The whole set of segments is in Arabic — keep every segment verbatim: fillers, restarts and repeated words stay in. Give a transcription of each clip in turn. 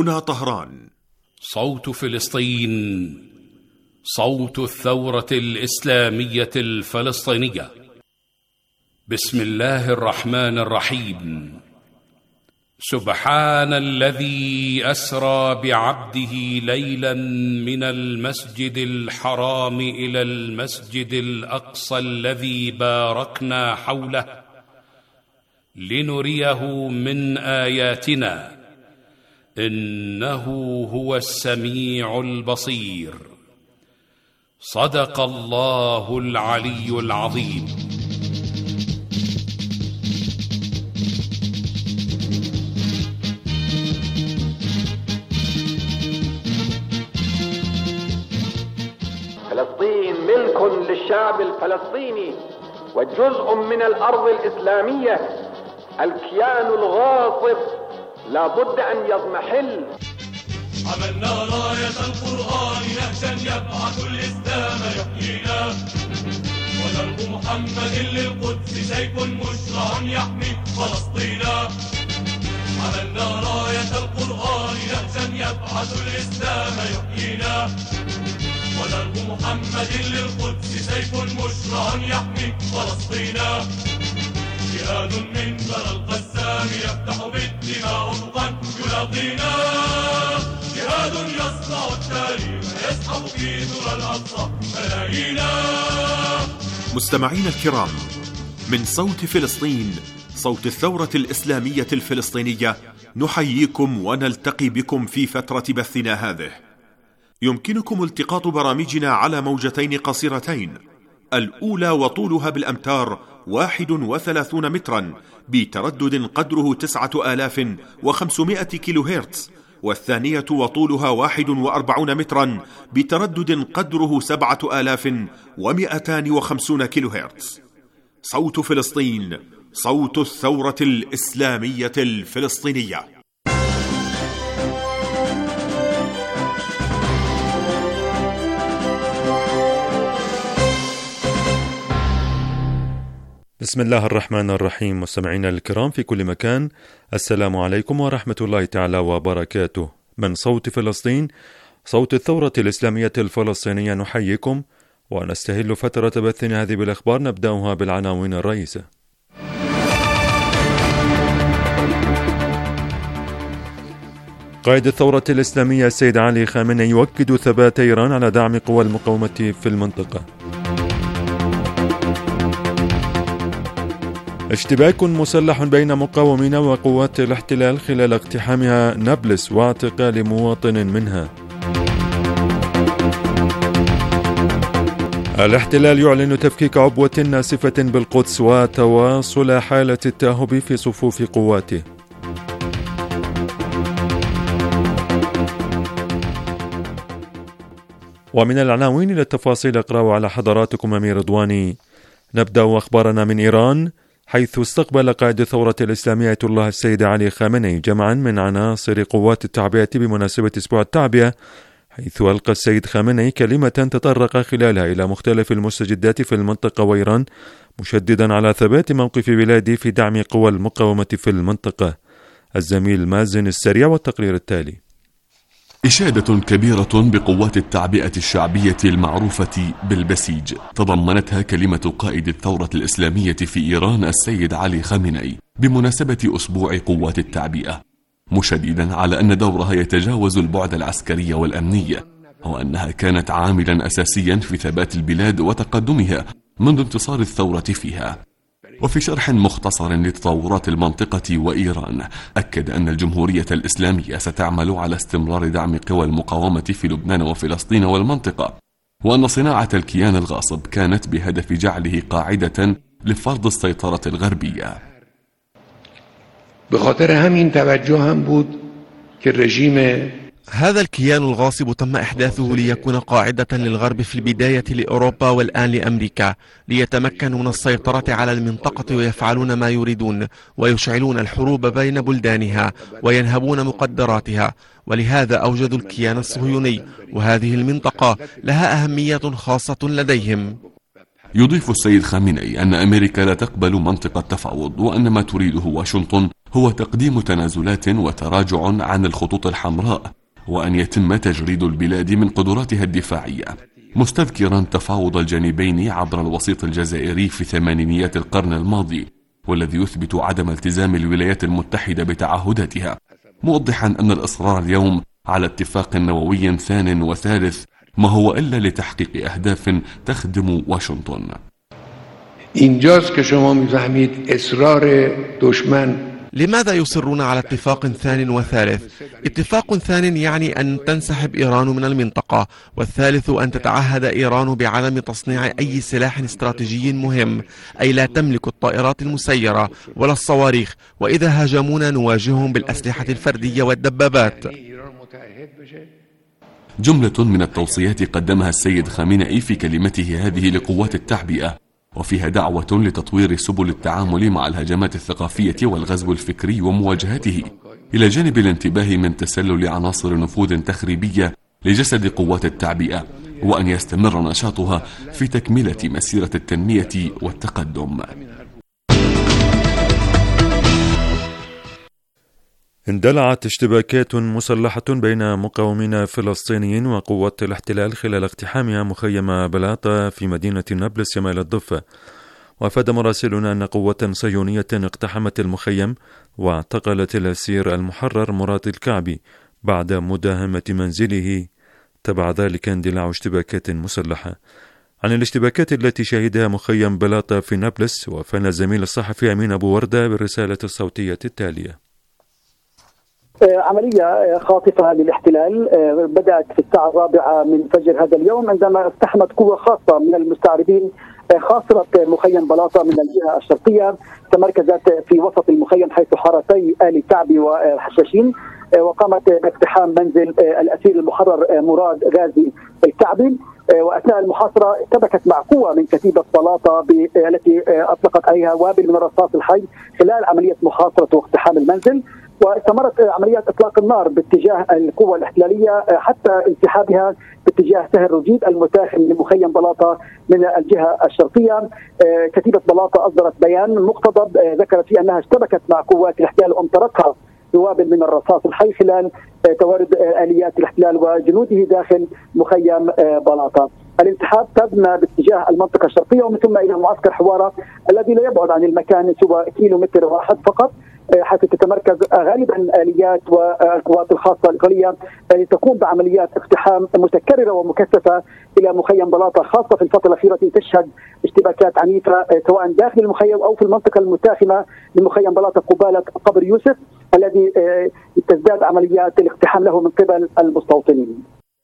هنا طهران. صوت فلسطين، صوت الثورة الإسلامية الفلسطينية. بسم الله الرحمن الرحيم. سبحان الذي أسرى بعبده ليلا من المسجد الحرام إلى المسجد الأقصى الذي باركنا حوله لنريه من آياتنا إنه هو السميع البصير. صدق الله العلي العظيم. فلسطين ملك للشعب الفلسطيني وجزء من الأرض الإسلامية. الكيان الغاصب لا بد أن يضمحل. عملنا راية القرآن نهجا يبعث الإسلام يحيينا، ودرب محمد للقدس سيف مشرع يحمي فلسطينا. عملنا راية القرآن نهجا يبعث الإسلام يحيينا، ودرب محمد للقدس سيف مشرع يحمي فلسطينا. جهاد من برى القسام يفتح بالدماء أفقا يلاقينا، جهاد يصنع التاريخ يسحب في ذرى الأقصى ملايينا. مستمعين الكرام، من صوت فلسطين، صوت الثورة الإسلامية الفلسطينية، نحييكم ونلتقي بكم في فترة بثنا هذه. يمكنكم التقاط برامجنا على موجتين قصيرتين، الأولى وطولها بالأمتار واحد وثلاثون مترا بتردد قدره تسعة آلاف وخمسمائة كيلو هرتز، والثانية وطولها واحد وأربعون مترا بتردد قدره سبعة آلاف ومئتان وخمسون كيلو هرتز. صوت فلسطين، صوت الثورة الإسلامية الفلسطينية. بسم الله الرحمن الرحيم. مستمعينا الكرام في كل مكان، السلام عليكم ورحمة الله تعالى وبركاته. من صوت فلسطين، صوت الثورة الإسلامية الفلسطينية، نحييكم ونستهل فترة بثنا هذه بالأخبار. نبدأها بالعناوين الرئيسة. قائد الثورة الإسلامية السيد علي خامنئي يؤكد ثبات إيران على دعم قوى المقاومة في المنطقة. اشتباك مسلح بين مقاومين وقوات الاحتلال خلال اقتحامها نابلس واعتقال مواطن منها. الاحتلال يعلن تفكيك عبوة ناسفة بالقدس وتواصل حالة التأهب في صفوف قواته. ومن العناوين إلى التفاصيل أقرأ على حضراتكم أمير رضواني. نبدأ أخبارنا من إيران، حيث استقبل قائد الثورة الإسلامية آية الله السيد علي خامنئي جمعا من عناصر قوات التعبئة بمناسبة أسبوع التعبئة، حيث ألقى السيد خامنئي كلمة تطرق خلالها إلى مختلف المستجدات في المنطقة وإيران، مشددا على ثبات موقف بلاده في دعم قوى المقاومة في المنطقة. الزميل مازن السريع والتقرير التالي. إشادة كبيرة بقوات التعبئة الشعبية المعروفة بالبسيج تضمنتها كلمة قائد الثورة الإسلامية في إيران السيد علي خامنئي بمناسبة أسبوع قوات التعبئة، مشددا على أن دورها يتجاوز البعد العسكري والأمني، وأنها كانت عاملا أساسيا في ثبات البلاد وتقدمها منذ انتصار الثورة فيها. وفي شرح مختصر لتطورات المنطقة وإيران، أكد أن الجمهورية الإسلامية ستعمل على استمرار دعم قوى المقاومة في لبنان وفلسطين والمنطقة، وأن صناعة الكيان الغاصب كانت بهدف جعله قاعدة لفرض السيطرة الغربية. بخاطر همین توجه هم بود که رژیم هذا الكيان الغاصب تم إحداثه ليكون قاعدة للغرب في البداية لأوروبا والآن لأمريكا، ليتمكنوا من السيطرة على المنطقة ويفعلون ما يريدون ويشعلون الحروب بين بلدانها وينهبون مقدراتها، ولهذا أوجدوا الكيان الصهيوني، وهذه المنطقة لها أهمية خاصة لديهم. يضيف السيد خامنئي أن أمريكا لا تقبل منطق التفاوض، وأن ما تريده واشنطن هو تقديم تنازلات وتراجع عن الخطوط الحمراء، وأن يتم تجريد البلاد من قدراتها الدفاعية، مستذكرا تفاوض الجانبين عبر الوسيط الجزائري في ثمانينيات القرن الماضي، والذي يثبت عدم التزام الولايات المتحدة بتعهداتها، موضحا أن الإصرار اليوم على اتفاق نووي ثان وثالث ما هو إلا لتحقيق أهداف تخدم واشنطن. اینجاست که شما می‌فهمید اصرار دشمن. لماذا يصرون على اتفاق ثان وثالث؟ اتفاق ثان يعني أن تنسحب إيران من المنطقة، والثالث أن تتعهد إيران بعدم تصنيع أي سلاح استراتيجي مهم، أي لا تملك الطائرات المسيرة ولا الصواريخ، وإذا هاجمونا نواجههم بالأسلحة الفردية والدبابات. جملة من التوصيات قدمها السيد خامنئي في كلمته هذه لقوات التعبئة، وفيها دعوة لتطوير سبل التعامل مع الهجمات الثقافية والغزو الفكري ومواجهته، إلى جانب الانتباه من تسلل عناصر نفوذ تخريبية لجسد قوات التعبئة، وأن يستمر نشاطها في تكملة مسيرة التنمية والتقدم. اندلعت اشتباكات مسلحة بين مقاومين فلسطينيين وقوات الاحتلال خلال اقتحامها مخيم بلاطة في مدينة نابلس شمال الضفة. وافاد مراسلنا أن قوة صهيونية اقتحمت المخيم واعتقلت الأسير المحرر مراد الكعبي بعد مداهمة منزله، تبع ذلك اندلاع اشتباكات مسلحة. عن الاشتباكات التي شهدها مخيم بلاطة في نابلس وفانا الزميل الصحفي أمين أبو وردة بالرسالة الصوتية التالية. عملية خاطفة للاحتلال بدأت في الساعة الرابعة من فجر هذا اليوم، عندما اقتحمت قوة خاصة من المستعربين خاصرت مخيم بلاطة من الجهة الشرقية، تمركزت في وسط المخيم حيث حارتي آل كعبي والحشاشين، وقامت باقتحام منزل الأسير المحرر مراد غازي الكعبي. واثناء المحاصره اشتبكت مع قوه من كتيبه بلاطه التي اطلقت عليها وابل من الرصاص الحي خلال عمليه محاصره واقتحام المنزل، واستمرت عمليات اطلاق النار باتجاه القوه الاحتلاليه حتى انسحابها باتجاه سهل رجيد المتاخم لمخيم بلاطه من الجهه الشرقيه. كتيبه بلاطه اصدرت بيان مقتضب ذكرت فيه انها اشتبكت مع قوات الاحتلال وامطرتها بوابل من الرصاص الحي خلال توارد آليات الاحتلال وجنوده داخل مخيم بلاطة. الانسحاب تم باتجاه المنطقة الشرقية ومن ثم إلى معسكر حوارة الذي لا يبعد عن المكان سوى كيلو متر واحد فقط، حيث تتمركز غالبا آليات والقوات الخاصة الإيطالية التي تقوم بعمليات اقتحام متكررة ومكثفة إلى مخيم بلاطة، خاصة في الفترة الأخيرة تشهد اشتباكات عنيفة سواء داخل المخيم أو في المنطقة المتاخمة لمخيم بلاطة قبالة قبر يوسف الذي تزداد عمليات الاقتحام له من قبل المستوطنين.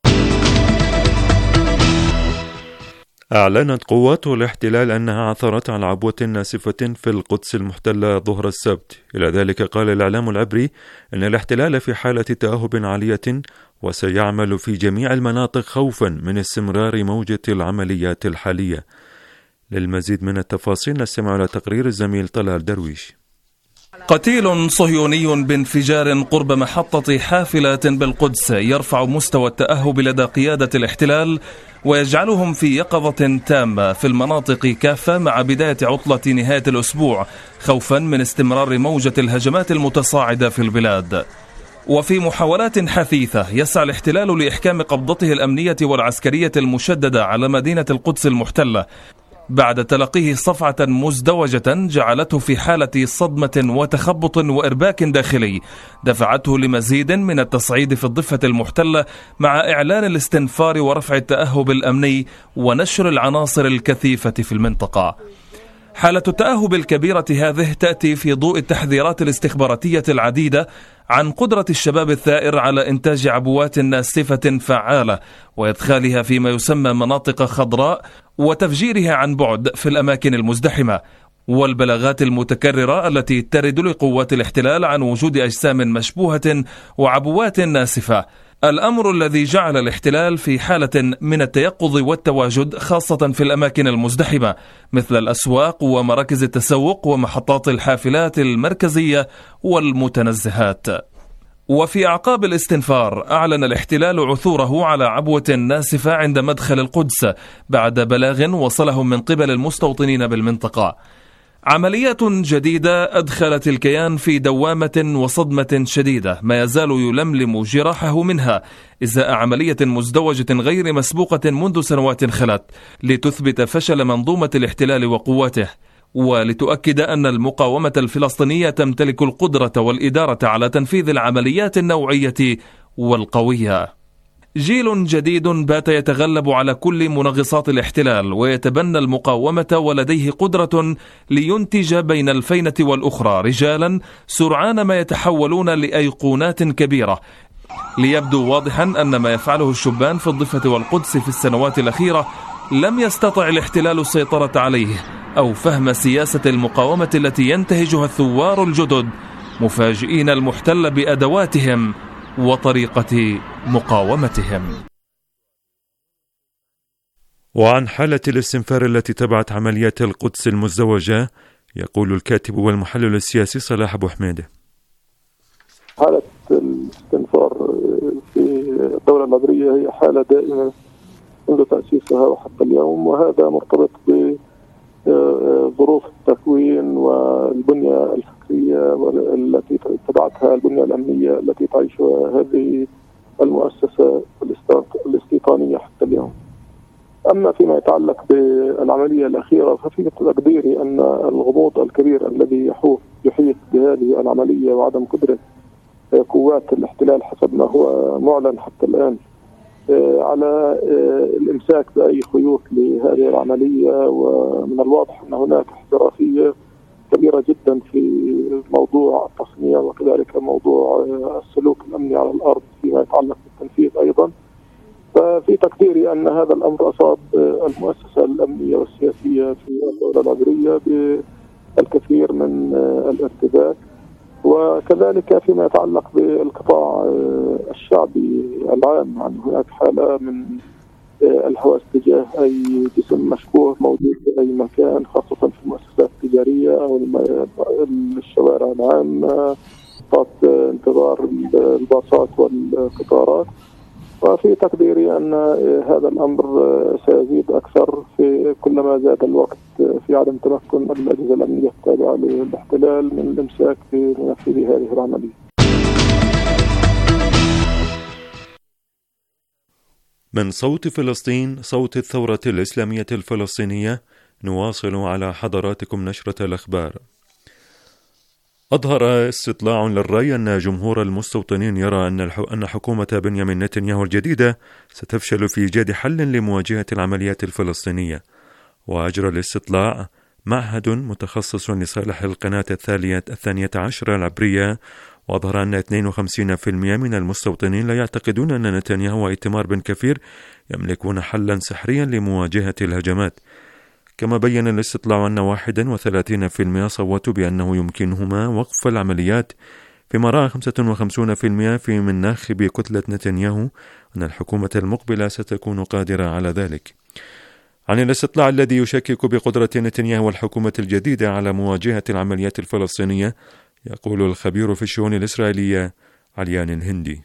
أعلنت قوات الاحتلال أنها عثرت على عبوة ناسفة في القدس المحتلة ظهر السبت. إلى ذلك قال الإعلام العبري أن الاحتلال في حالة تأهب عالية وسيعمل في جميع المناطق خوفا من استمرار موجة العمليات الحالية. للمزيد من التفاصيل نستمع إلى تقرير الزميل طلال درويش. قتيل صهيوني بانفجار قرب محطة حافلة بالقدس يرفع مستوى التأهب لدى قيادة الاحتلال ويجعلهم في يقظة تامة في المناطق كافة مع بداية عطلة نهاية الأسبوع، خوفا من استمرار موجة الهجمات المتصاعدة في البلاد. وفي محاولات حثيثة يسعى الاحتلال لإحكام قبضته الأمنية والعسكرية المشددة على مدينة القدس المحتلة بعد تلقيه صفعة مزدوجة جعلته في حالة صدمة وتخبط وإرباك داخلي دفعته لمزيد من التصعيد في الضفة المحتلة مع إعلان الاستنفار ورفع التأهب الأمني ونشر العناصر الكثيفة في المنطقة. حالة التأهب الكبيرة هذه تأتي في ضوء التحذيرات الاستخباراتية العديدة عن قدرة الشباب الثائر على إنتاج عبوات ناسفة فعالة وإدخالها فيما يسمى مناطق خضراء وتفجيرها عن بعد في الأماكن المزدحمة، والبلاغات المتكررة التي ترد لقوات الاحتلال عن وجود أجسام مشبوهة وعبوات ناسفة، الأمر الذي جعل الاحتلال في حالة من التيقظ والتواجد خاصة في الأماكن المزدحمة مثل الأسواق ومراكز التسوق ومحطات الحافلات المركزية والمتنزهات. وفي أعقاب الاستنفار أعلن الاحتلال عثوره على عبوة ناسفة عند مدخل القدس بعد بلاغ وصلهم من قبل المستوطنين بالمنطقة. عمليات جديدة أدخلت الكيان في دوامة وصدمة شديدة ما يزال يلملم جراحه منها إزاء عملية مزدوجة غير مسبوقة منذ سنوات خلت لتثبت فشل منظومة الاحتلال وقواته، ولتؤكد أن المقاومة الفلسطينية تمتلك القدرة والإدارة على تنفيذ العمليات النوعية والقوية. جيل جديد بات يتغلب على كل منغصات الاحتلال ويتبنى المقاومة، ولديه قدرة لينتج بين الفينة والأخرى رجالا سرعان ما يتحولون لأيقونات كبيرة. ليبدو واضحا أن ما يفعله الشبان في الضفة والقدس في السنوات الأخيرة لم يستطع الاحتلال السيطرة عليه أو فهم سياسة المقاومة التي ينتهجها الثوار الجدد مفاجئين المحتل بأدواتهم وطريقة مقاومتهم. وعن حالة الاستنفار التي تبعت عمليات القدس المزدوجة يقول الكاتب والمحلل السياسي صلاح أبو حميدة: حالة الاستنفار في الدولة العبرية هي حالة دائمة منذ تأسيسها وحتى اليوم، وهذا مرتبط بظروف التكوين والبنية الفكرية التي تبعتها البنية الأمنية التي تعيشها هذه المؤسسة الاستيطانية حتى اليوم. أما فيما يتعلق بالعملية الأخيرة ففي تقديري أن الغموض الكبير الذي يحوط يحيط بهذه العملية وعدم قدرة قوات الاحتلال حسب ما هو معلن حتى الآن على الإمساك بأي خيوط لهذه العملية، ومن الواضح أن هناك احترافية كبيرة جدا في موضوع التصنيع وكذلك موضوع السلوك الأمني على الأرض فيما يتعلق بالتنفيذ أيضا. ففي تقديري أن هذا الأمر أصاب المؤسسة الأمنية والسياسية في الدولة العبرية بالكثير من الارتباك، وكذلك فيما يتعلق بالقطاع الشعبي العام. يعني هناك حالة من الهوس تجاه أي جسم مشبوه موجود في أي مكان، خاصة في المؤسسات التجارية أو الشوارع العامة، خط انتظار الباصات والقطارات. وفي تقديري أن هذا الأمر سيزيد أكثر في كلما زاد الوقت في عدم تمكن الأجهزة الأمنية التابعة للاحتلال من الإمساك بمنفذ هذه العملية. من صوت فلسطين، صوت الثورة الإسلامية الفلسطينية، نواصل على حضراتكم نشرة الأخبار. أظهر استطلاع للرأي أن جمهور المستوطنين يرى أن أن حكومة بنيامين نتنياهو الجديدة ستفشل في إيجاد حل لمواجهة العمليات الفلسطينية. وأجرى الاستطلاع معهد متخصص لصالح القناة الثانية الثانية عشرة العبرية، وأظهر أن اثنين وخمسين بالمئة من المستوطنين لا يعتقدون أن نتنياهو وإيتمار بن كفير يملكون حلا سحريا لمواجهة الهجمات. كما بين الاستطلاع أن واحد وثلاثين بالمئة صوتوا بأنه يمكنهما وقف العمليات، فيما رأى خمسة وخمسين بالمئة في من ناخبي كتلة نتنياهو أن الحكومة المقبلة ستكون قادرة على ذلك. عن الاستطلاع الذي يشكك بقدرة نتنياهو والحكومة الجديدة على مواجهة العمليات الفلسطينية يقول الخبير في الشؤون الإسرائيلية عليان الهندي: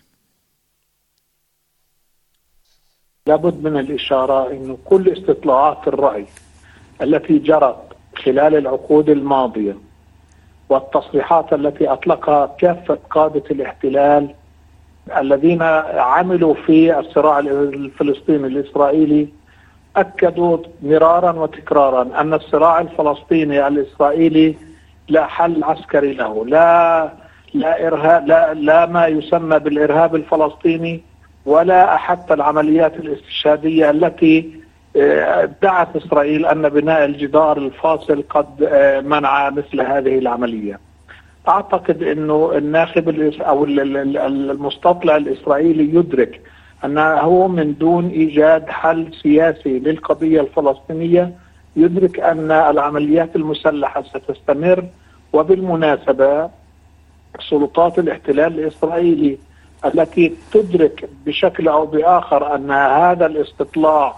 لابد من الإشارة أن كل استطلاعات الرأي التي جرت خلال العقود الماضية والتصريحات التي أطلقها كافة قادة الاحتلال الذين عملوا في الصراع الفلسطيني الإسرائيلي أكدوا مرارا وتكرارا أن الصراع الفلسطيني الإسرائيلي لا حل عسكري له، لا لا إرهاب، لا, لا ما يسمى بالإرهاب الفلسطيني، ولا حتى العمليات الاستشهادية التي ادعت إسرائيل أن بناء الجدار الفاصل قد منع مثل هذه العملية. أعتقد أنه الناخب أو المستطلع الإسرائيلي يدرك أنه من دون إيجاد حل سياسي للقضية الفلسطينية يدرك أن العمليات المسلحة ستستمر. وبالمناسبة سلطات الاحتلال الإسرائيلي التي تدرك بشكل أو بآخر أن هذا الاستطلاع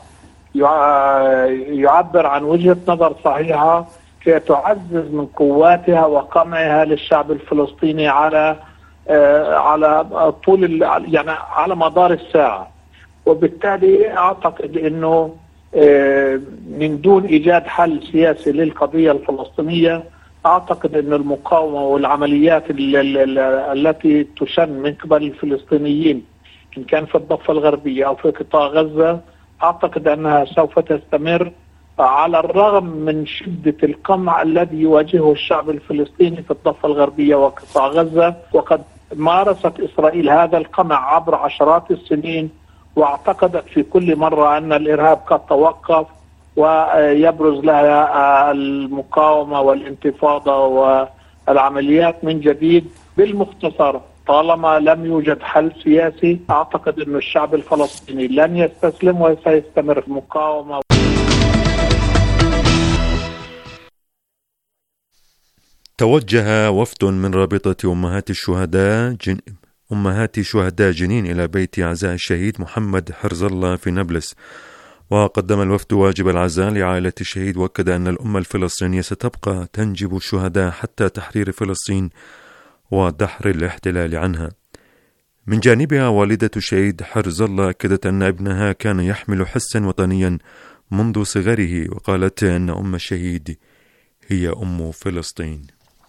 يعبر عن وجهة نظر صحيحة كي تعزز من قواتها وقمعها للشعب الفلسطيني على على طول يعني على مدار الساعة. وبالتالي أعتقد أنه من دون إيجاد حل سياسي للقضية الفلسطينية، أعتقد أن المقاومة والعمليات التي تشن من قبل الفلسطينيين إن كان في الضفة الغربية أو في قطاع غزة، أعتقد أنها سوف تستمر على الرغم من شدة القمع الذي يواجهه الشعب الفلسطيني في الضفة الغربية وقطاع غزة. وقد مارست إسرائيل هذا القمع عبر عشرات السنين، واعتقدت في كل مرة أن الإرهاب قد توقف ويبرز لها المقاومة والانتفاضة والعمليات من جديد. بالمختصر، طالما لم يوجد حل سياسي، أعتقد أن الشعب الفلسطيني لن يستسلم وسيستمر في المقاومة. توجه وفد من رابطة أمهات الشهداء جن... أمهات شهداء جنين إلى بيت عزاء الشهيد محمد حرز الله في نابلس، وقدم الوفد واجب العزاء لعائلة الشهيد، وأكد أن الأمة الفلسطينية ستبقى تنجب الشهداء حتى تحرير فلسطين ودحر الاحتلال عنها. من جانبها والدة الشهيد حرز الله أكدت أن ابنها كان يحمل حسا وطنيا منذ صغره، وقالت أن أم الشهيد هي أم فلسطين.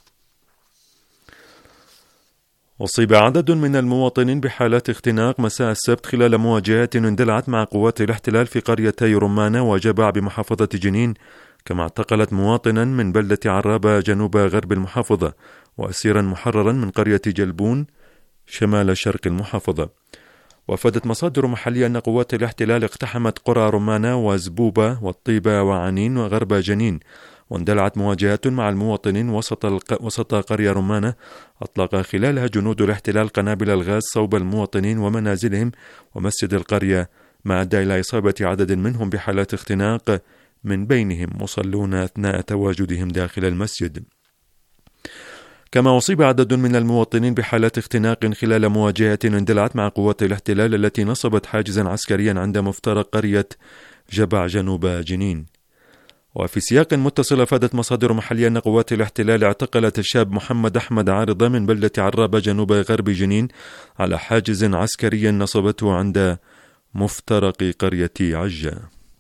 أصيب عدد من المواطنين بحالات اختناق مساء السبت خلال مواجهات اندلعت مع قوات الاحتلال في قريتي رمانة وجبع بمحافظة جنين، كما اعتقلت مواطنا من بلدة عرابة جنوب غرب المحافظة، وأسيرا محررا من قرية جلبون شمال شرق المحافظة. وأفادت مصادر محلية أن قوات الاحتلال اقتحمت قرى رمانة وزبوبة والطيبة وعنين وغرب جنين، واندلعت مواجهات مع المواطنين وسط, الق... وسط قرية رمانة أطلق خلالها جنود الاحتلال قنابل الغاز صوب المواطنين ومنازلهم ومسجد القرية، ما أدى إلى إصابة عدد منهم بحالات اختناق، من بينهم مصلون أثناء تواجدهم داخل المسجد. كما أصيب عدد من المواطنين بحالات اختناق خلال مواجهة اندلعت مع قوات الاحتلال التي نصبت حاجزا عسكريا عند مفترق قرية جبع جنوب جنين. وفي سياق متصل أفادت مصادر محلية أن قوات الاحتلال اعتقلت الشاب محمد أحمد عارضة من بلدة عرابة جنوب غرب جنين على حاجز عسكري نصبته عند مفترق قرية عجة.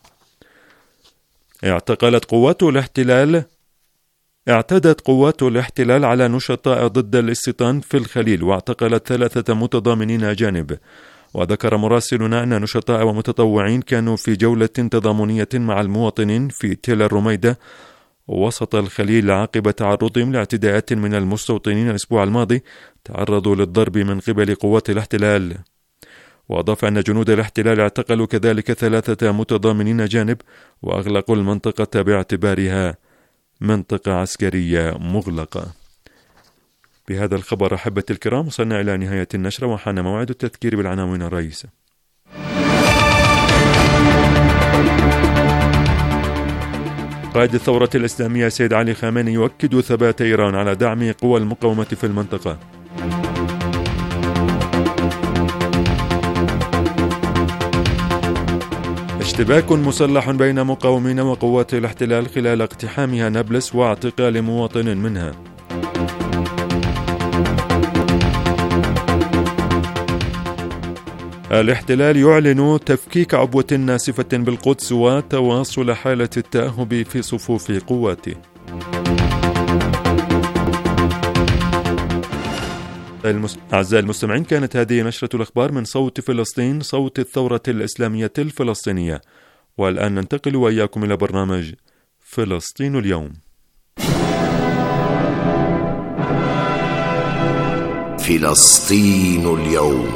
اعتقلت قوات الاحتلال اعتدت قوات الاحتلال على نشطاء ضد الاستيطان في الخليل، واعتقلت ثلاثة متضامنين أجانب. وذكر مراسلنا أن نشطاء ومتطوعين كانوا في جولة تضامنية مع المواطنين في تل الرميدة وسط الخليل عقب تعرضهم لاعتداءات من المستوطنين الأسبوع الماضي، تعرضوا للضرب من قبل قوات الاحتلال. وأضاف أن جنود الاحتلال اعتقلوا كذلك ثلاثة متضامنين أجانب وأغلقوا المنطقة باعتبارها منطقة عسكرية مغلقة. بهذا الخبر أحبتي الكرام وصلنا إلى نهاية النشرة، وحان موعد التذكير بالعناوين الرئيسة. قائد الثورة الإسلامية سيد علي خامنئي يؤكد ثبات إيران على دعم قوى المقاومة في المنطقة. اشتباك مسلح بين مقاومين وقوات الاحتلال خلال اقتحامها نابلس واعتقال مواطن منها. الاحتلال يعلن تفكيك عبوة ناسفة بالقدس وتواصل حالة التأهب في صفوف قواته. أعزائي المستمعين، كانت هذه نشرة الأخبار من صوت فلسطين، صوت الثورة الإسلامية الفلسطينية. والآن ننتقل وإياكم إلى برنامج فلسطين اليوم. فلسطين اليوم.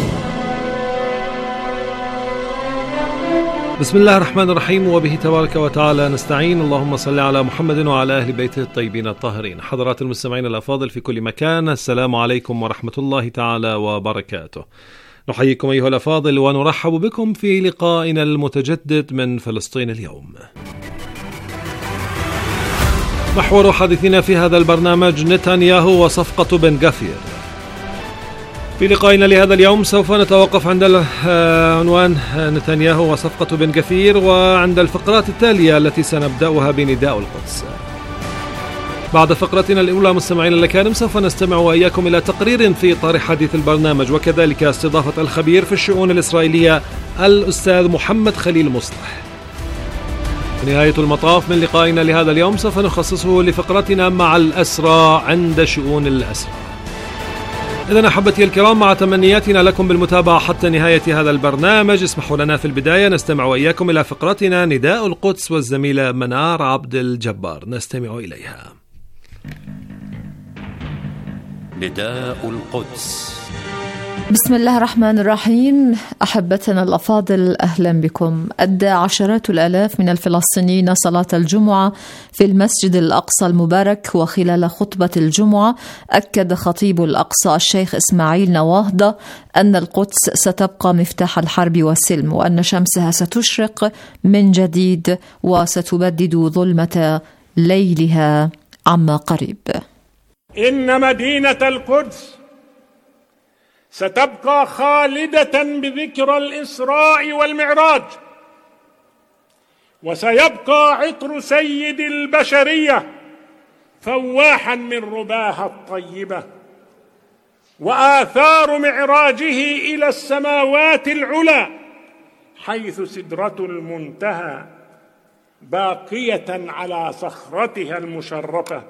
بسم الله الرحمن الرحيم، وبه تبارك وتعالى نستعين. اللهم صل على محمد وعلى أهل بيته الطيبين الطاهرين. حضرات المستمعين الأفاضل في كل مكان، السلام عليكم ورحمة الله تعالى وبركاته. نحييكم أيها الأفاضل ونرحب بكم في لقائنا المتجدد من فلسطين اليوم. محور حديثنا في هذا البرنامج نتنياهو وصفقة بن غفير. في لقائنا لهذا اليوم سوف نتوقف عند عنوان نتنياهو وصفقة بن غفير، وعند الفقرات التالية التي سنبدأها بنداء القدس. بعد فقرتنا الأولى مستمعين الكرام سوف نستمع وإياكم إلى تقرير في إطار حديث البرنامج، وكذلك استضافة الخبير في الشؤون الإسرائيلية الأستاذ محمد خليل مصلح. نهاية المطاف من لقائنا لهذا اليوم سوف نخصصه لفقرتنا مع الأسرى عند شؤون الأسرى. إذن أحبتي الكرام، مع تمنياتنا لكم بالمتابعة حتى نهاية هذا البرنامج، اسمحوا لنا في البداية نستمع وإياكم إلى فقرتنا نداء القدس والزميلة منار عبد الجبار. نستمع إليها. نداء القدس. بسم الله الرحمن الرحيم. أحبتنا الأفاضل، أهلا بكم. أدى عشرات الآلاف من الفلسطينيين صلاة الجمعة في المسجد الأقصى المبارك، وخلال خطبة الجمعة أكد خطيب الأقصى الشيخ إسماعيل نواهضة أن القدس ستبقى مفتاح الحرب والسلم، وأن شمسها ستشرق من جديد وستبدد ظلمة ليلها عما قريب. إن مدينة القدس ستبقى خالدة بذكرى الإسراء والمعراج، وسيبقى عطر سيد البشرية فواحا من رباها الطيبة، وآثار معراجه إلى السماوات العلى حيث سدرة المنتهى باقية على صخرتها المشرفة،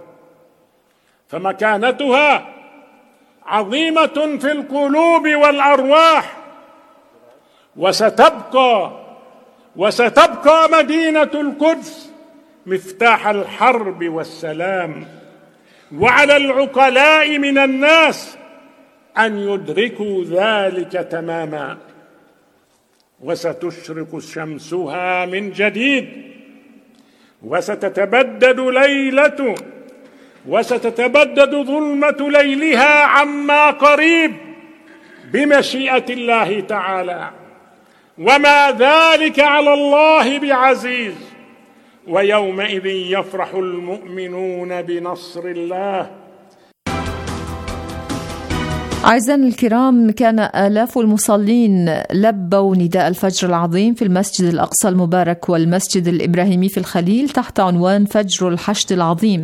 فمكانتها عظيمة في القلوب والأرواح. وستبقى وستبقى مدينة القدس مفتاح الحرب والسلام، وعلى العقلاء من الناس أن يدركوا ذلك تماما. وستشرق شمسها من جديد، وستتبدد ليلة وستتبدد ظلمة ليلها عما قريب بمشيئة الله تعالى، وما ذلك على الله بعزيز. ويومئذ يفرح المؤمنون بنصر الله. أعزائنا الكرام، كان آلاف المصلين لبوا نداء الفجر العظيم في المسجد الأقصى المبارك والمسجد الإبراهيمي في الخليل تحت عنوان فجر الحشد العظيم،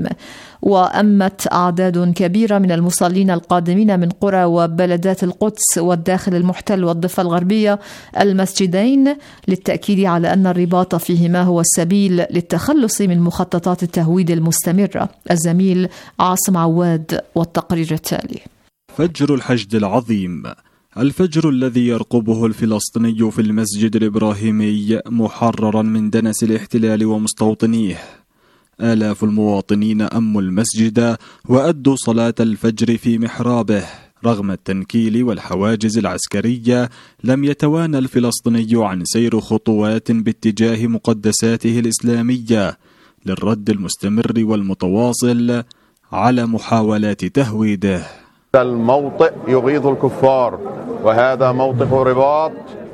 وأمت أعداد كبيرة من المصلين القادمين من قرى وبلدات القدس والداخل المحتل والضفة الغربية المسجدين للتأكيد على أن الرباط فيهما هو السبيل للتخلص من مخططات التهويد المستمرة. الزميل عاصم عواد والتقرير التالي. فجر الحشد العظيم، الفجر الذي يرقبه الفلسطيني في المسجد الإبراهيمي محررا من دنس الاحتلال ومستوطنيه. آلاف المواطنين أموا المسجد وأدوا صلاة الفجر في محرابه. رغم التنكيل والحواجز العسكرية، لم يتوانى الفلسطيني عن سير خطوات باتجاه مقدساته الإسلامية للرد المستمر والمتواصل على محاولات تهويده. الموطئ يغيظ الكفار، وهذا موطئ رباط،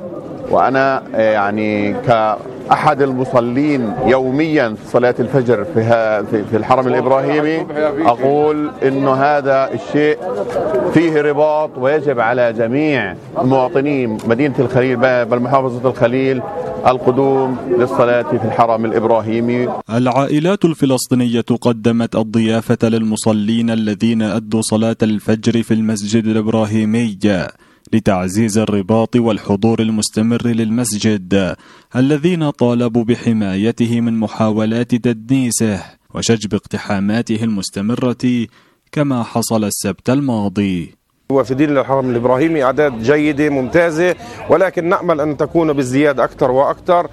وأنا يعني كأحد المصلين يوميا صلاة الفجر في في الحرم الإبراهيمي أقول إنه هذا الشيء فيه رباط، ويجب على جميع المواطنين مدينة الخليل بل محافظة الخليل القدوم للصلاة في الحرم الإبراهيمي. العائلات الفلسطينية قدمت الضيافة للمصلين الذين أدوا صلاة الفجر في المسجد الإبراهيمي لتعزيز الرباط والحضور المستمر للمسجد، الذين طالبوا بحمايته من محاولات تدنيسه وشجب اقتحاماته المستمرة كما حصل السبت الماضي. وفي دين الحرم الإبراهيمي أعداد جيدة ممتازة، ولكن نأمل أن تكون بالزياد أكثر وأكثر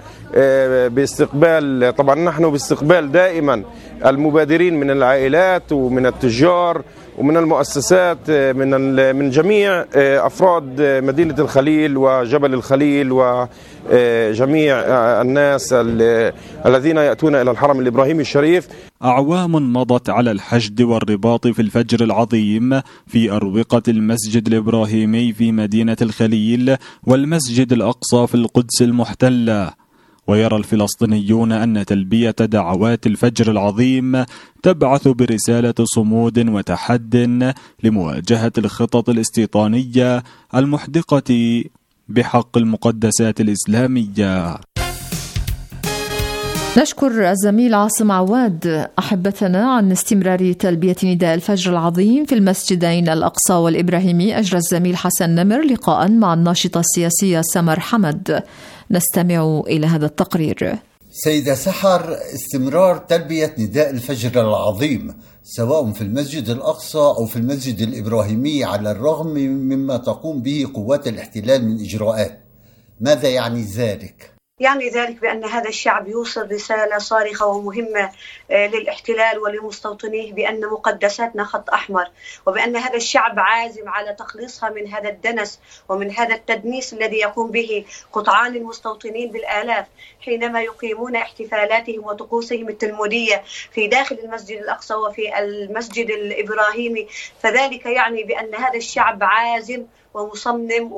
باستقبال، طبعا نحن باستقبال دائما المبادرين من العائلات ومن التجار ومن المؤسسات من من جميع أفراد مدينة الخليل وجبل الخليل وجميع الناس الذين يأتون إلى الحرم الإبراهيمي الشريف. أعوام مضت على الحشد والرباط في الفجر العظيم في أروقة المسجد الإبراهيمي في مدينة الخليل والمسجد الأقصى في القدس المحتلة، ويرى الفلسطينيون أن تلبية دعوات الفجر العظيم تبعث برسالة صمود وتحد لمواجهة الخطط الاستيطانية المحدقة بحق المقدسات الإسلامية. نشكر الزميل عاصم عواد. أحبتنا، عن استمرار تلبية نداء الفجر العظيم في المسجدين الأقصى والإبراهيمي أجرى الزميل حسن نمر لقاء مع الناشطة السياسية سمر حمد. نستمع إلى هذا التقرير. سيدة سحر، استمرار تلبية نداء الفجر العظيم سواء في المسجد الأقصى أو في المسجد الإبراهيمي على الرغم مما تقوم به قوات الاحتلال من إجراءات، ماذا يعني ذلك؟ يعني ذلك بأن هذا الشعب يوصل رسالة صارخة ومهمة للاحتلال ولمستوطنيه بأن مقدساتنا خط أحمر، وبأن هذا الشعب عازم على تخليصها من هذا الدنس ومن هذا التدنيس الذي يقوم به قطعان المستوطنين بالآلاف حينما يقيمون احتفالاتهم وطقوسهم التلمودية في داخل المسجد الأقصى وفي المسجد الإبراهيمي. فذلك يعني بأن هذا الشعب عازم ومصمم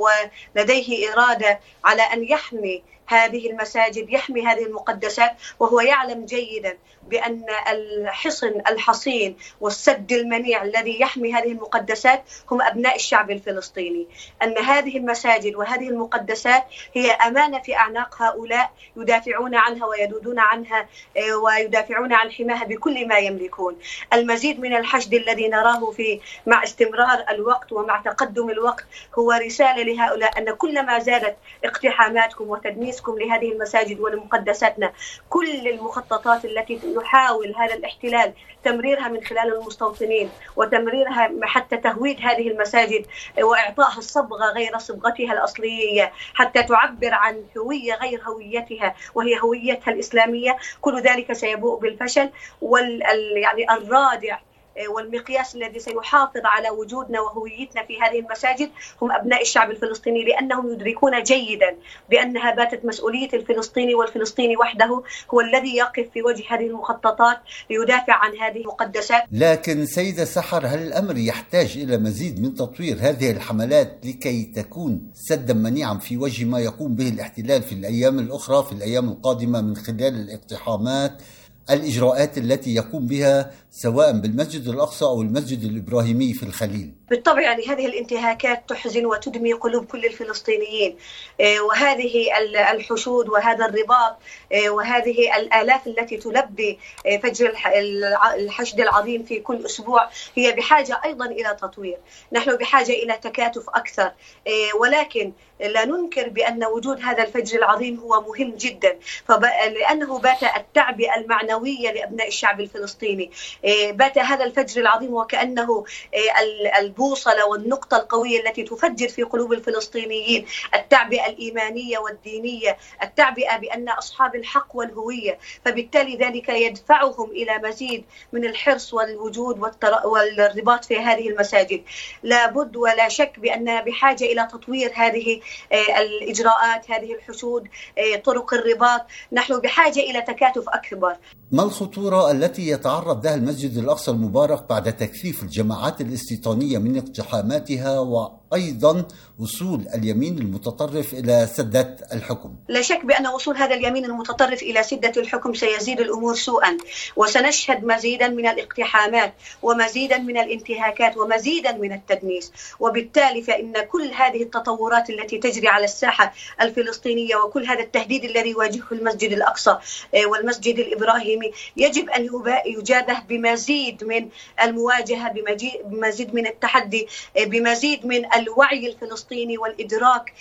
ولديه إرادة على أن يحمي هذه المساجد، يحمي هذه المقدسات، وهو يعلم جيدا بأن الحصن الحصين والسد المنيع الذي يحمي هذه المقدسات هم أبناء الشعب الفلسطيني، أن هذه المساجد وهذه المقدسات هي أمانة في أعناق هؤلاء يدافعون عنها ويدودون عنها ويدافعون عن حماها بكل ما يملكون. المزيد من الحشد الذي نراه في مع استمرار الوقت ومع تقدم الوقت هو رسالة لهؤلاء أن كلما زادت اقتحاماتكم وتدنيسكم لهذه المساجد ولمقدساتنا، كل المخططات التي يحاول هذا الاحتلال تمريرها من خلال المستوطنين وتمريرها حتى تهويد هذه المساجد وإعطائها الصبغة غير صبغتها الأصلية حتى تعبر عن هوية غير هويتها وهي هويتها الإسلامية، كل ذلك سيبوء بالفشل. وال يعني الرادع والمقياس الذي سيحافظ على وجودنا وهويتنا في هذه المساجد هم أبناء الشعب الفلسطيني، لأنهم يدركون جيدا بأنها باتت مسؤولية الفلسطيني والفلسطيني وحده هو الذي يقف في وجه هذه المخططات ليدافع عن هذه المقدسات. لكن سيدة سحر، هل الأمر يحتاج إلى مزيد من تطوير هذه الحملات لكي تكون سدا منيعا في وجه ما يقوم به الاحتلال في الأيام الأخرى في الأيام القادمة من خلال الاقتحامات، الإجراءات التي يقوم بها سواء بالمسجد الأقصى أو المسجد الإبراهيمي في الخليل؟ بالطبع يعني هذه الانتهاكات تحزن وتدمي قلوب كل الفلسطينيين، وهذه الحشود وهذا الرباط وهذه الآلاف التي تلبي فجر الحشد العظيم في كل أسبوع هي بحاجة أيضا إلى تطوير. نحن بحاجة إلى تكاتف أكثر، ولكن لا ننكر بأن وجود هذا الفجر العظيم هو مهم جدا، لأنه بات التعبئة المعنوية لأبناء الشعب الفلسطيني، بات هذا الفجر العظيم وكأنه البوصلة والنقطة القوية التي تفجر في قلوب الفلسطينيين التعبئة الإيمانية والدينية، التعبئة بأن أصحاب الحق والهوية، فبالتالي ذلك يدفعهم إلى مزيد من الحرص والوجود والرباط في هذه المساجد. لابد ولا شك بأن بحاجة إلى تطوير هذه الإجراءات، هذه الحشود، طرق الرباط. نحن بحاجة إلى تكاتف أكبر. ما الخطورة التي يتعرض لها المسجد الأقصى المبارك بعد تكثيف الجماعات الاستيطانية من اقتحاماتها وأيضا وصول اليمين المتطرف إلى سدة الحكم؟ لا شك بأن وصول هذا اليمين المتطرف إلى سدة الحكم سيزيد الأمور سوءا، وسنشهد مزيدا من الاقتحامات ومزيدا من الانتهاكات ومزيدا من التدنيس. وبالتالي فإن كل هذه التطورات التي تجري على الساحة الفلسطينية وكل هذا التهديد الذي يواجهه المسجد الأقصى والمسجد الإبراهيمي يجب أن يجابه بمزيد من المواجهة، بمزيد من التحدي، بمزيد من الوعي الفلسطيني والإدراك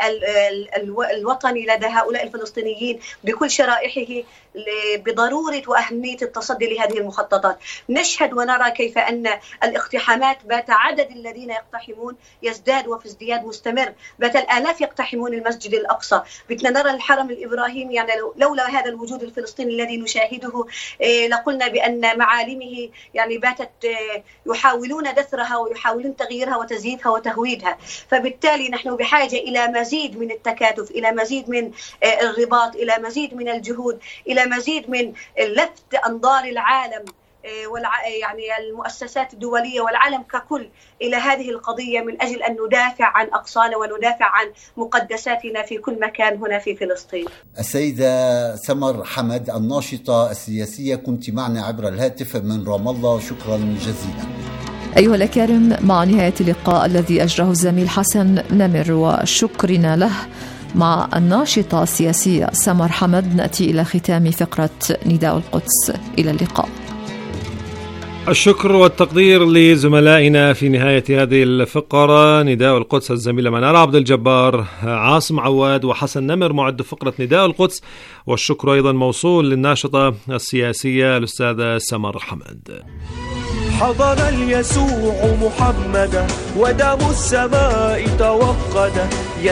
الوطني لدى هؤلاء الفلسطينيين بكل شرائحه بضرورة وأهمية التصدي لهذه المخططات. نشهد ونرى كيف أن الاقتحامات بات عدد الذين يقتحمون يزداد وفي ازدياد مستمر، بات الآلاف يقتحمون المسجد الأقصى. بدنا نرى الحرم الإبراهيمي، يعني لولا هذا الوجود الفلسطيني الذي نشاهده لقلنا بأن معالمه يعني باتت يحاولون دثرها ويحاولون تغييرها وتزييفها وتهويدها. فبالتالي نحن بحاجة إلى مزيد من التكاتف، إلى مزيد من الرباط، إلى مزيد من الجهود، إلى مزيد من لفت أنظار العالم والع... يعني المؤسسات الدولية والعالم ككل إلى هذه القضية من أجل أن ندافع عن أقصانا وندافع عن مقدساتنا في كل مكان هنا في فلسطين. السيدة سمر حمد الناشطة السياسية، كنت معنا عبر الهاتف من رام الله، شكرا جزيلا. أيها الأكارم، مع نهاية اللقاء الذي أجراه الزميل حسن نمر وشكرنا له مع الناشطة السياسية سمر حمد، نأتي إلى ختام فقرة نداء القدس. إلى اللقاء. الشكر والتقدير لزملائنا في نهاية هذه الفقرة، نداء القدس الزميلة منار عبد الجبار، عاصم عواد وحسن نمر معد فقرة نداء القدس، والشكر أيضا موصول للناشطة السياسية الأستاذة سمر حمد. حضر اليسوع محمدا ودم السماء توقد،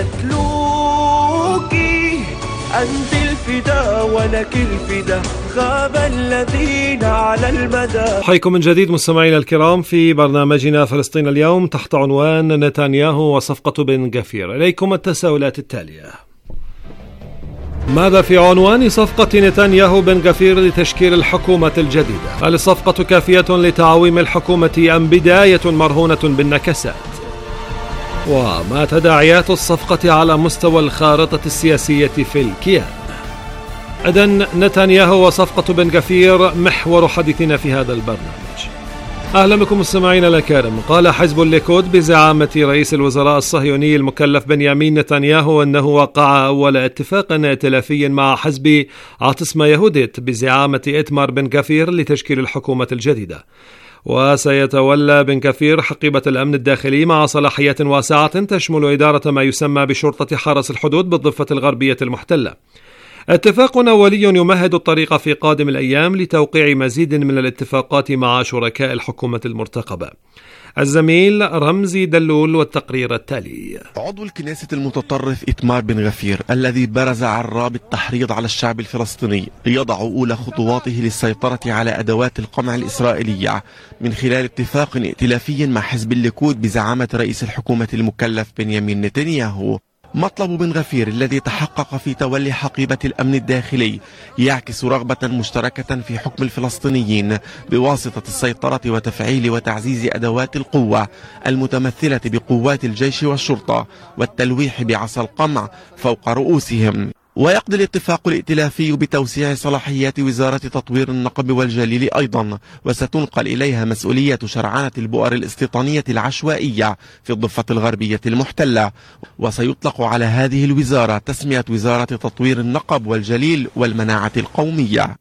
يتلوك أنت الفدا ولك الفدا، خاب الذين على المدى. حيكم من جديد مستمعينا الكرام في برنامجنا فلسطين اليوم تحت عنوان نتنياهو وصفقة بن غفير. إليكم التساؤلات التالية: ماذا في عنوان صفقة نتنياهو بن غفير لتشكيل الحكومة الجديدة؟ هل الصفقة كافية لتعويم الحكومة أم بداية مرهونة بالنكسات؟ وما تداعيات الصفقة على مستوى الخارطة السياسية في الكيان؟ إذن نتنياهو وصفقة بن غفير محور حديثنا في هذا البرنامج. أهلا بكم مستمعينا الكرام. قال حزب الليكود بزعامة رئيس الوزراء الصهيوني المكلف بنيامين نتنياهو أنه وقع أول اتفاق ائتلافي مع حزب عاتصمة يهوديت بزعامة إتمار بن غفير لتشكيل الحكومة الجديدة، وسيتولى بن غفير حقيبة الأمن الداخلي مع صلاحيات واسعة تشمل إدارة ما يسمى بشرطة حرس الحدود بالضفة الغربية المحتلة. اتفاق أولي يمهد الطريق في قادم الأيام لتوقيع مزيد من الاتفاقات مع شركاء الحكومة المرتقبة. الزميل رمزي دلول والتقرير التالي. عضو الكنيسة المتطرف إتمار بن غفير الذي برز عراب التحريض على الشعب الفلسطيني يضع أولى خطواته للسيطرة على أدوات القمع الإسرائيلية من خلال اتفاق ائتلافي مع حزب الليكود بزعامة رئيس الحكومة المكلف بنيامين نتنياهو. مطلب بن غفير الذي تحقق في تولي حقيبة الأمن الداخلي يعكس رغبة مشتركة في حكم الفلسطينيين بواسطة السيطرة وتفعيل وتعزيز أدوات القوة المتمثلة بقوات الجيش والشرطة والتلويح بعصا القمع فوق رؤوسهم. ويقضي الاتفاق الائتلافي بتوسيع صلاحيات وزارة تطوير النقب والجليل أيضا، وستنقل إليها مسؤولية شرعنة البؤر الاستيطانية العشوائية في الضفة الغربية المحتلة، وسيطلق على هذه الوزارة تسمية وزارة تطوير النقب والجليل والمناعة القومية.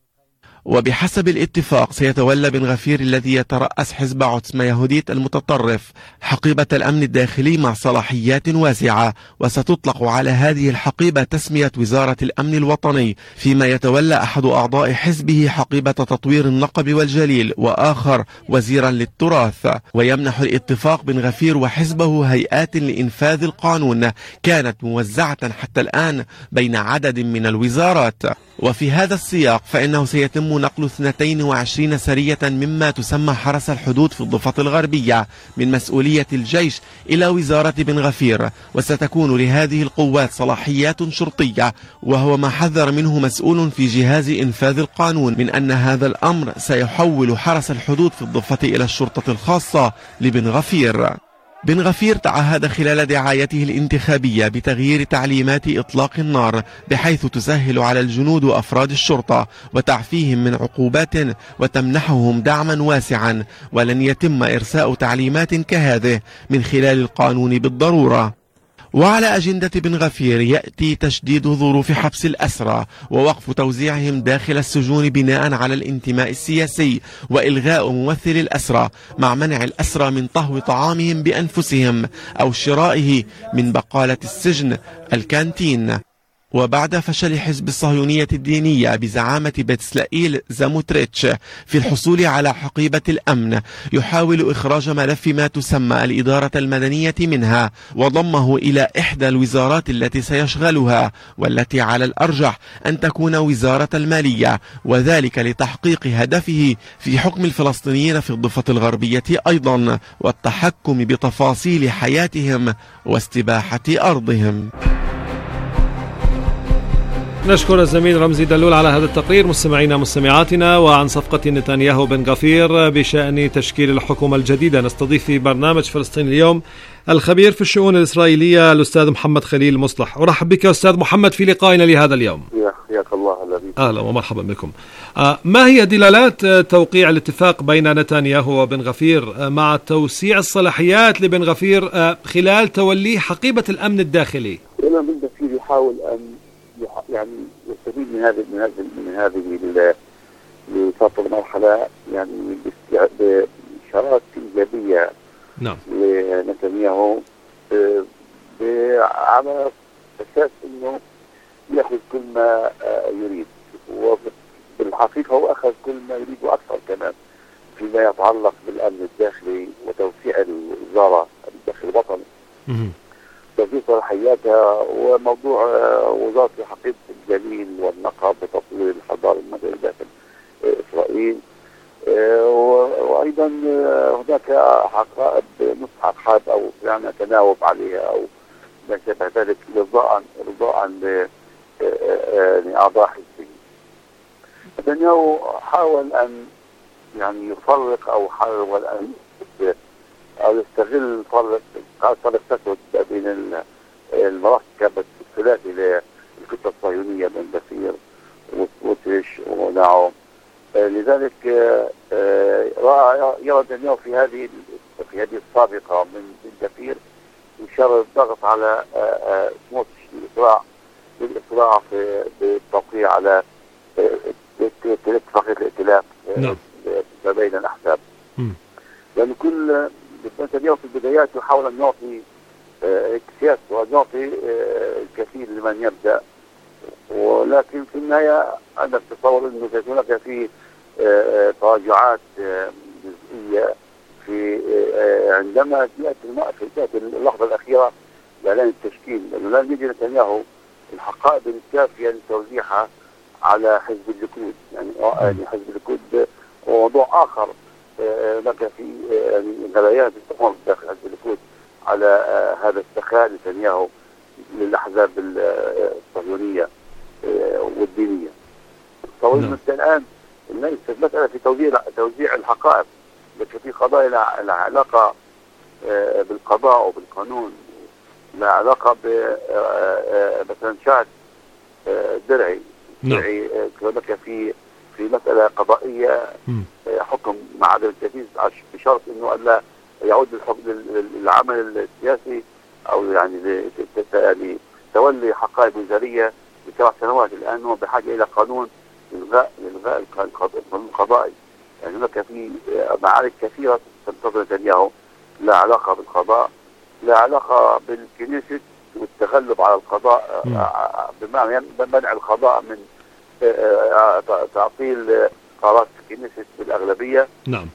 وبحسب الاتفاق سيتولى بن غفير الذي يترأس حزب عاتصمة يهوديت المتطرف حقيبة الأمن الداخلي مع صلاحيات واسعة، وستطلق على هذه الحقيبة تسمية وزارة الأمن الوطني، فيما يتولى أحد أعضاء حزبه حقيبة تطوير النقب والجليل وآخر وزيرا للتراث. ويمنح الاتفاق بن غفير وحزبه هيئات لإنفاذ القانون كانت موزعة حتى الآن بين عدد من الوزارات. وفي هذا السياق فإنه سيتم نقل اثنتين وعشرين سرية مما تسمى حرس الحدود في الضفة الغربية من مسؤولية الجيش إلى وزارة بن غفير، وستكون لهذه القوات صلاحيات شرطية، وهو ما حذر منه مسؤول في جهاز إنفاذ القانون من أن هذا الأمر سيحول حرس الحدود في الضفة إلى الشرطة الخاصة لبن غفير. بن غفير تعهد خلال دعايته الانتخابية بتغيير تعليمات إطلاق النار بحيث تسهل على الجنود وأفراد الشرطة وتعفيهم من عقوبات وتمنحهم دعما واسعا، ولن يتم إرساء تعليمات كهذه من خلال القانون بالضرورة. وعلى أجندة بن غفير يأتي تشديد ظروف حبس الأسرى ووقف توزيعهم داخل السجون بناء على الانتماء السياسي، وإلغاء ممثل الأسرى مع منع الأسرى من طهو طعامهم بأنفسهم أو شرائه من بقالة السجن الكانتين. وبعد فشل حزب الصهيونية الدينية بزعامة بتسلائيل زاموتريتش في الحصول على حقيبة الأمن، يحاول إخراج ملف ما تسمى الإدارة المدنية منها وضمه إلى إحدى الوزارات التي سيشغلها، والتي على الأرجح أن تكون وزارة المالية، وذلك لتحقيق هدفه في حكم الفلسطينيين في الضفة الغربية أيضا والتحكم بتفاصيل حياتهم واستباحة أرضهم. نشكر الزميل رمزي دلول على هذا التقرير. مستمعينا مستمعاتنا، وعن صفقة نتنياهو بن غفير بشأن تشكيل الحكومة الجديدة نستضيف في برنامج فلسطين اليوم الخبير في الشؤون الإسرائيلية الأستاذ محمد خليل مصلح. أرحب بك أستاذ محمد في لقائنا لهذا اليوم. حياك الله. أهلا ومرحبا بكم. آه ما هي دلالات توقيع الاتفاق بين نتنياهو وبن غفير آه مع توسيع الصلاحيات لبن غفير آه خلال توليه حقيبة الأمن الداخلي؟ بن غفير يحاول أن يعني يستفيد من هذه من هذه من هذه لفترة مرحلة يعني بإشارات إيجابية نعم لنتنياهو على أساس أنه يأخذ كل ما يريد، وبالحقيقة هو أخذ كل ما يريد وأكثر كمان فيما يتعلق بالأمن الداخلي وتوسيع الوزارة الداخل الوطني، توسيع صلاحياتها، وموضوع وزارة الحقيقة الجميل والنقب وتطوير الحضارة المدنية داخل إسرائيل. وأيضا هناك حقائب نصحى حاب أو يعني تناوب عليها أو ما شابه ذلك رضاء رضاء لأعضاء حزبه. نتنياهو حاول أن يعني يفرق أو حاول أن أو يستغل فرق فرق تسود بين المركب الثلاثي للكتلة الصهيونية بن غفير وسموتريتش وناعم. لذلك رأى يرى نتنياهو في هذه في هذه السابقة من بن غفير يشار الضغط على سموتريتش للإسراع للإسراع في بالتوقيع على اتفاقية الائتلاف ما بين الأحزاب. لأن كل نتنياهو في البدايات يحاول أن يعطي اكتساس وأن يعطي الكثير لمن يبدأ، ولكن في النهاية أنا أتصور أنه هناك في تراجعات جزئية في عندما تأتي اللحظة الأخيرة لإعلان التشكيل، لأنه لن يجي نتنياهو الحقائب الكافية لتوزيعها على حزب الليكود. يعني يعني حزب الليكود هو موضوع آخر، هناك في يعني غليات تستمر داخل حزب الليكود على هذا السخاء نتنياهو للأحزاب الصهيونية والدينية. طويل الآن ليست مسألة في توزيع توزيع الحقائب، لكن في قضايا لها علاقة بالقضاء وبالقانون، لها علاقة ب مثلا شهد درعي درعي هناك في في مسألة قضائية حكم مع عدم التنفيذ بشرط انه الا يعود للعمل السياسي او يعني يعني تولي حقائب وزارية لسبع سنوات. الان هو بحاجة الى قانون الغاء الغاء القانون القضائي. يعني هناك في معارك كثيرة تنتظر نتنياهو لا علاقة بالقضاء، لا علاقة بالكنيسة والتغلب على القضاء بمعنى منع القضاء من تعطيل قرارات الكنيسة بالأغلبية. نعم.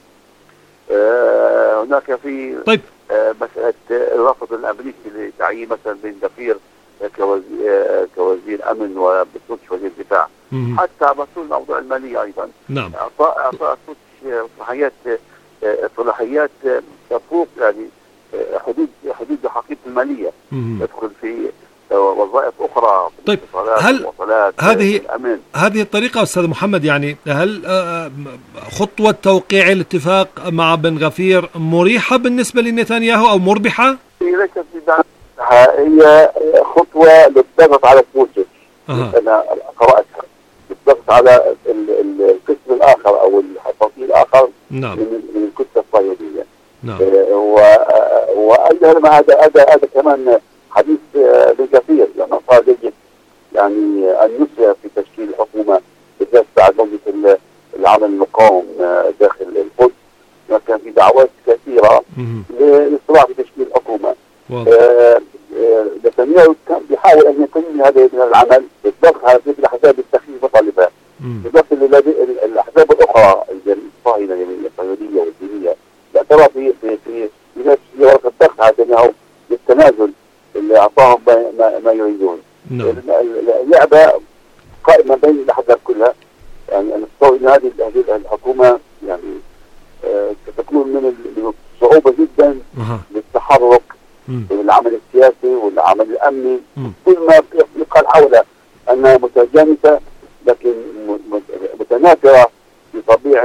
هناك في طيب مسألة الرفض الأمريكي لتعيين مثلا بن غفير كوزير, كوزير أمن وبسوتش وزير دفاع، حتى مسؤول الموضوع المالي أيضا. نعم. أعطاء أعطاء سوتش صلاحيات صلاحيات تفوق يعني حدود حدود حقيقة المالية، تدخل في وظائف أخرى. طيب هل هذه الأمن. هذه الطريقة أستاذ محمد، يعني هل خطوة توقيع الاتفاق مع بن غفير مريحة بالنسبة لنتنياهو أو مربحة؟ ليست هي خطوة للضغط على سموتريتش. أه. أنا قرأتها للضغط على القسم الآخر أو الفصيل الآخر. نعم. من الكتلة الصهيونية. نعم. وأيضا ما هذا هذا هذا كمان حديث بن غفير لما صار يجب يعني أن يسرع في تشكيل الحكومة بالذات بعد موجة العمل المقاوم داخل القدس. كان في دعوات كثيرة للصراع في تشكيل الحكومة. نتنياهو كان بيحاول أن يتم هذا العمل بالضغط على الأحزاب السخيفة وطالبها، بالضغط الأحزاب الأخرى الصهيونية الصهيونية والدينية. لا ترى في في في في ورقة ضغط على نتنياهو للتنازل اللي أعطاهم ما, ما يريدون. نعم. اللعبة قائمة بين الأحزاب كلها. يعني أنا أتصور أن هذه الحكومة يعني آه ستكون من الصعوبة جدا أه. للتحرك والعمل السياسي والعمل الأمني. كل ما يقال حولها أنها متجانسة لكن متناثرة بطبيعة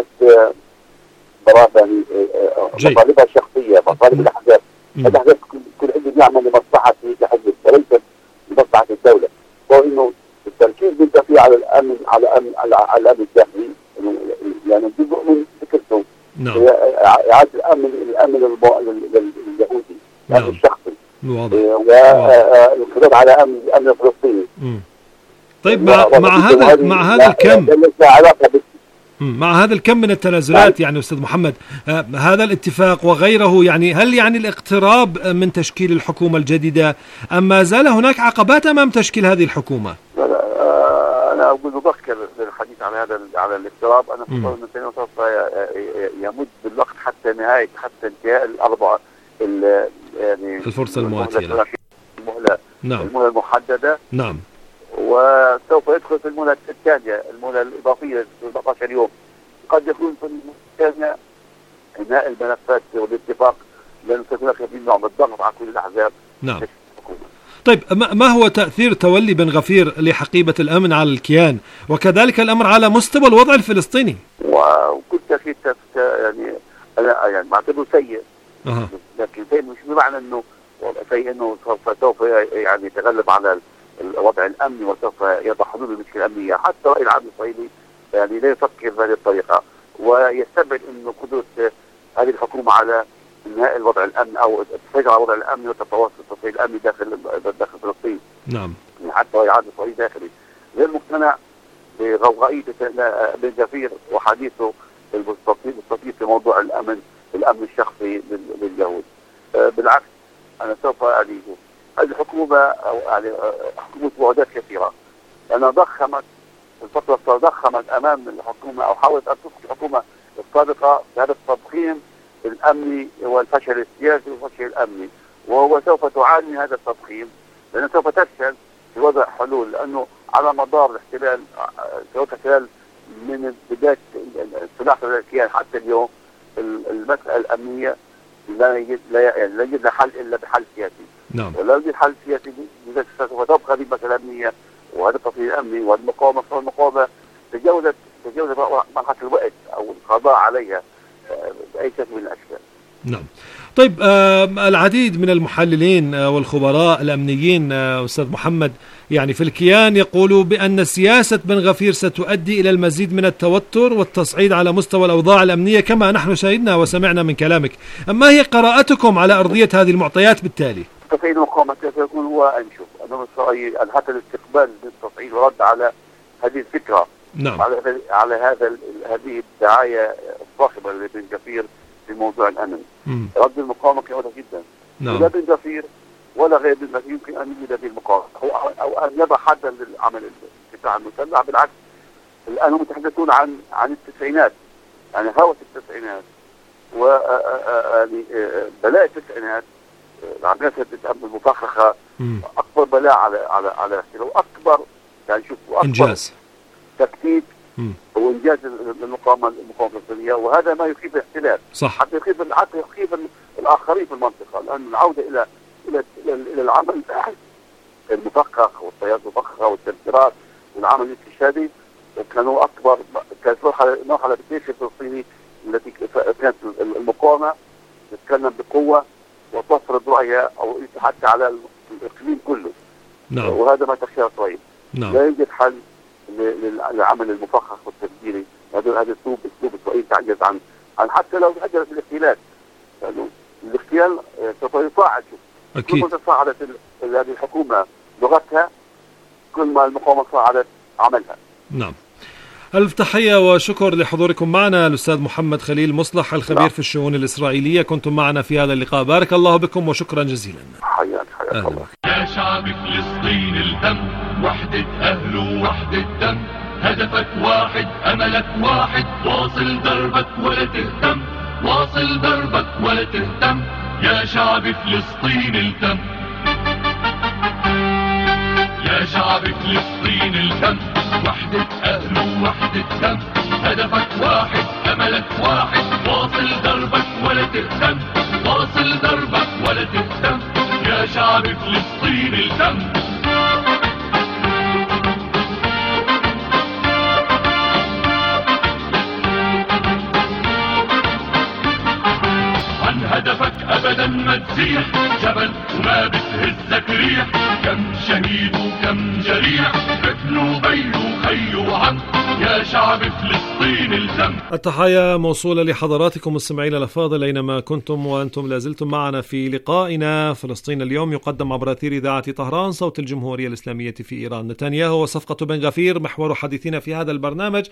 مطالبها الشخصية، مطالب الأحزاب. الأحزاب كل حزب يعمل لمصلحته كحزب وليس لمصلحة الدولة. هو إنه التركيز بالتفكير على الأمن على الأمن على الأمن الداخلي، يعني جزء من فكرته. نعم. إعادة الأمن الأمن اليهودي الأمن الشخصي. واضح. والانقضاض على أمن الأمن الفلسطيني. طيب مع مع هذا مع هذا الكم لا علاقة مع هذا الكم من التنازلات يعني أستاذ محمد، آه هذا الاتفاق وغيره، يعني هل يعني الاقتراب من تشكيل الحكومة الجديدة أم ما زال هناك عقبات أمام تشكيل هذه الحكومة؟ لا لا آه أنا أقول مبكر للحديث عن هذا على الاقتراب. أنا أتصور أن نتنياهو سوف يمد بالوقت حتى نهاية حتى انتهاء الأربعة يعني الفرصة المؤثرة، المهلة نعم المهلة المحددة، نعم، وسوف يدخل في المهلة الثانية المهلة الإضافية أربعة عشر يوم. قد يكون في المهلة الثانية إنهاء الملفات والاتفاق، لأنه سوف يكون في نوع من الضغط على كل الأحزاب. نعم. طيب ما هو تأثير تولي بن غفير لحقيبة الأمن على الكيان وكذلك الأمر على مستوى الوضع الفلسطيني؟ وكل تأكيد يعني أنا يعني بعتبره سيء، أه. لكن سيء مش بمعنى إنه سيء إنه سوف سوف يعني يتغلب على الوضع الأمني وسوف يضع حلول للمشكلة الأمنية. حتى الرأي العام الإسرائيلي يعني لا يفكر بهذه الطريقة، ويستبعد إنه قدرة هذه الحكومة على انهاء الوضع الامن او السيطره على الوضع الامني والتواصل التصعيد الامني داخل داخل فلسطين. نعم. يعني حتى الرأي العام الإسرائيلي داخلي غير مقتنع بغوغائية بن غفير وحديثه المستطيل في موضوع الامن الامن الشخصي لليهود. بالعكس انا سوف يعني هذه الحكومه او يعني حكومه وعودات كثيره، لانها ضخمت الفتره ضخمت امام الحكومه او حاولت ان تسقط الحكومه السابقه بهذا التضخيم الامني والفشل السياسي والفشل الامني، وهو سوف تعاني من هذا التضخيم لانه سوف تفشل في وضع حلول، لانه على مدار الاحتلال سواء الاحتلال من بدايه انطلاق الكيان حتى اليوم المساله الامنيه لا يجد لا يعني لا يجد حل الا بحل سياسي. نعم. ولا يوجد حل سياسي لذلك سوف تبقى هذه المساله الامنيه وهذا التطهير الامني والمقاومه والمقاومه تجاوزت تجاوزت مرحله الوقت او القضاء عليها بأي شكل من الأشكال. نعم. طيب آه العديد من المحللين آه والخبراء الأمنيين آه أستاذ محمد يعني في الكيان يقولوا بأن سياسة بن غفير ستؤدي إلى المزيد من التوتر والتصعيد على مستوى الأوضاع الأمنية كما نحن شاهدنا وسمعنا من كلامك. ما هي قراءتكم على أرضية هذه المعطيات بالتالي؟ تصعيد المقاومة سوف يكون هو أنشوف أنه إسرائيل حتى الاستقبال بالتصعيد ورد على هذه الفكرة. نعم. على هذا على هذا هذه الدعاية الصاخبة لبن غفير في موضوع الأمن. مم. رد المقاومة كان واضح جدا. نعم. لا بن غفير ولا غير بن غفير يمكن أن يجد هذه المقاومة أو, أو أن يضع حدا للعمل الدفاع المسلح. بالعكس الآن هم يتحدثون عن عن التسعينات، يعني هوس التسعينات و يعني بلاء التسعينات العمليات الأمن المفخخة أكبر بلاء على على على الاحتلال وأكبر يعني شوف إنجاز تكتيك وإنجاز المقاومة المقاومة الفلسطينية، وهذا ما يخيف الاحتلال. صح. حتى يخيف حتى يخيف الآخرين في المنطقة، لأن العودة إلى إلى إلى, إلى العمل المفخخ والطيارات المفخخة والتفجيرات والعمل الاستشهادي كانوا أكبر كانت مرحلة بالجيش الفلسطيني التي كانت المقاومة تتكلم بقوة وتفرض رأيها أو حتى على الإقليم كله. نعم. وهذا ما تخشى إسرائيل. نعم. لا يوجد حل للعمل المفخخ والتفجيري. هذا هذا اسلوب اسلوب اسرائيل تعجز عن عن حتى لو تحجرت الاحتلال، لانه الاغتيال سوف يصاعد. اكيد. كل ما تصاعدت هذه الحكومه لغتها كل ما المقاومه صاعدت عملها. نعم. ألف تحية وشكر لحضوركم معنا الأستاذ محمد خليل مصلح الخبير نعم. في الشؤون الإسرائيلية، كنتم معنا في هذا اللقاء. بارك الله بكم وشكرا جزيلا. حياك حياك الله. يا شعب فلسطين الهم، وحدة أهله وحدة دم، هدفك واحد أملك واحد، واصل دربك ولا تهتم، واصل دربك ولا تهتم، يا شعب فلسطين الهم، يا شعب فلسطين الهم، وحدة أهله وحدة دم، هدفك واحد أملك واحد، واصل دربك ولا تهتم، واصل دربك ولا تهتم، يا شعب فلسطين الهم. عن هدفك أبدا ما تزيح، جبل وما بتهزك ريح، كم شهيد وكم جريح، ابن وبي وخي وعم، يا شعب فلسطين الهم. التحية موصولة لحضراتكم مستمعينا الأفاضل أينما كنتم وأنتم لازلتم معنا في لقائنا فلسطين اليوم، يقدم عبر أثير إذاعة طهران صوت الجمهورية الإسلامية في إيران. نتنياهو وصفقة بن غفير محور حديثنا في هذا البرنامج.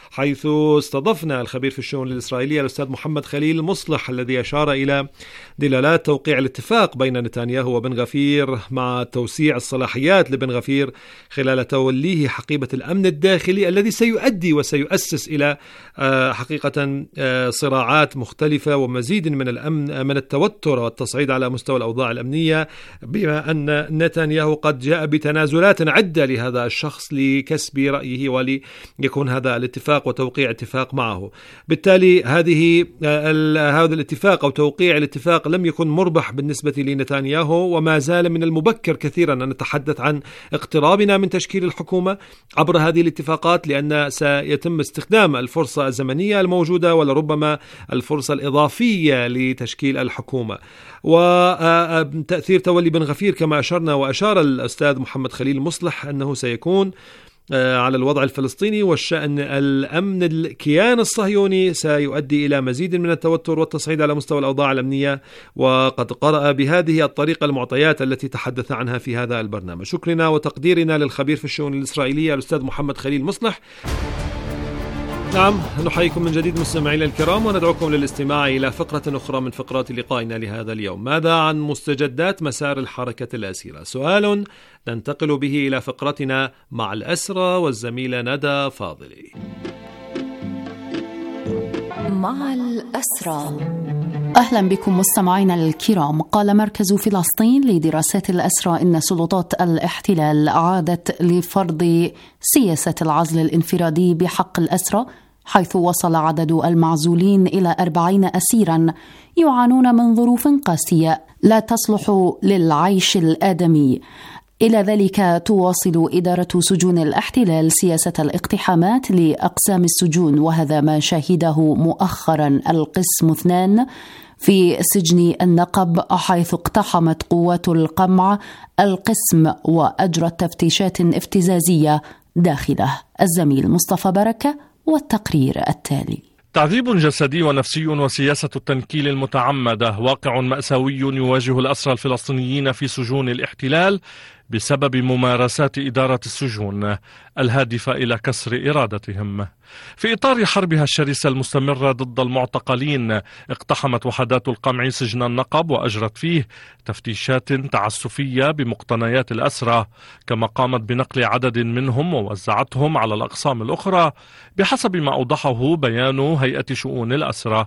حيث استضفنا الخبير في الشؤون الإسرائيلية الأستاذ محمد خليل مصلح الذي أشار إلى دلالات توقيع الاتفاق بين نتنياهو وبن غفير مع توسيع الصلاحيات لبن غفير خلال توليه حقيبة الأمن الداخلي الذي سيؤدي وسيؤسس إلى حقيقة صراعات مختلفة ومزيد من الأمن من التوتر والتصعيد على مستوى الأوضاع الأمنية، بما أن نتنياهو قد جاء بتنازلات عدة لهذا الشخص لكسب رأيه وليكون هذا الاتفاق وتوقيع اتفاق معه. بالتالي هذه هذا الاتفاق أو توقيع الاتفاق لم يكن مربح بالنسبة لنتنياهو، وما زال من المبكر كثيرا أن نتحدث عن اقترابنا من تشكيل الحكومة عبر هذه الاتفاقات، لأن سيتم استخدام الفرصة الزمنية الموجودة ولربما الفرصة الإضافية لتشكيل الحكومة. وتأثير تولي بن غفير كما أشرنا وأشار الأستاذ محمد خليل مصلح أنه سيكون على الوضع الفلسطيني والشأن الأمن الكيان الصهيوني سيؤدي إلى مزيد من التوتر والتصعيد على مستوى الأوضاع الأمنية، وقد قرأ بهذه الطريقة المعطيات التي تحدث عنها في هذا البرنامج. شكرنا وتقديرنا للخبير في الشؤون الإسرائيلية الأستاذ محمد خليل مصلح. نعم، نحييكم من جديد مستمعينا الكرام وندعوكم للاستماع إلى فقرة أخرى من فقرات لقائنا لهذا اليوم. ماذا عن مستجدات مسار الحركة الأسيرة؟ سؤال ننتقل به إلى فقرتنا مع الأسرى والزميلة ندى فاضلي. مع الأسرى. أهلا بكم مستمعينا الكرام. قال مركز فلسطين لدراسات الأسرى إن سلطات الاحتلال عادت لفرض سياسة العزل الانفرادي بحق الأسرى، حيث وصل عدد المعزولين إلى أربعين أسيرا يعانون من ظروف قاسية لا تصلح للعيش الآدمي. إلى ذلك تواصل إدارة سجون الاحتلال سياسة الاقتحامات لأقسام السجون، وهذا ما شهده مؤخرا القسم اثنان في سجن النقب، حيث اقتحمت قوات القمع القسم وأجرت تفتيشات افتزازية داخله. الزميل مصطفى بركة والتقرير التالي. تعذيب جسدي ونفسي وسياسة التنكيل المتعمدة واقع مأساوي يواجه الأسرى الفلسطينيين في سجون الاحتلال بسبب ممارسات إدارة السجون الهادفة إلى كسر إرادتهم. في إطار حربها الشرسة المستمرة ضد المعتقلين، اقتحمت وحدات القمع سجن النقب وأجرت فيه تفتيشات تعسفية بمقتنيات الأسرى، كما قامت بنقل عدد منهم ووزعتهم على الأقسام الأخرى بحسب ما أوضحه بيان هيئة شؤون الأسرى.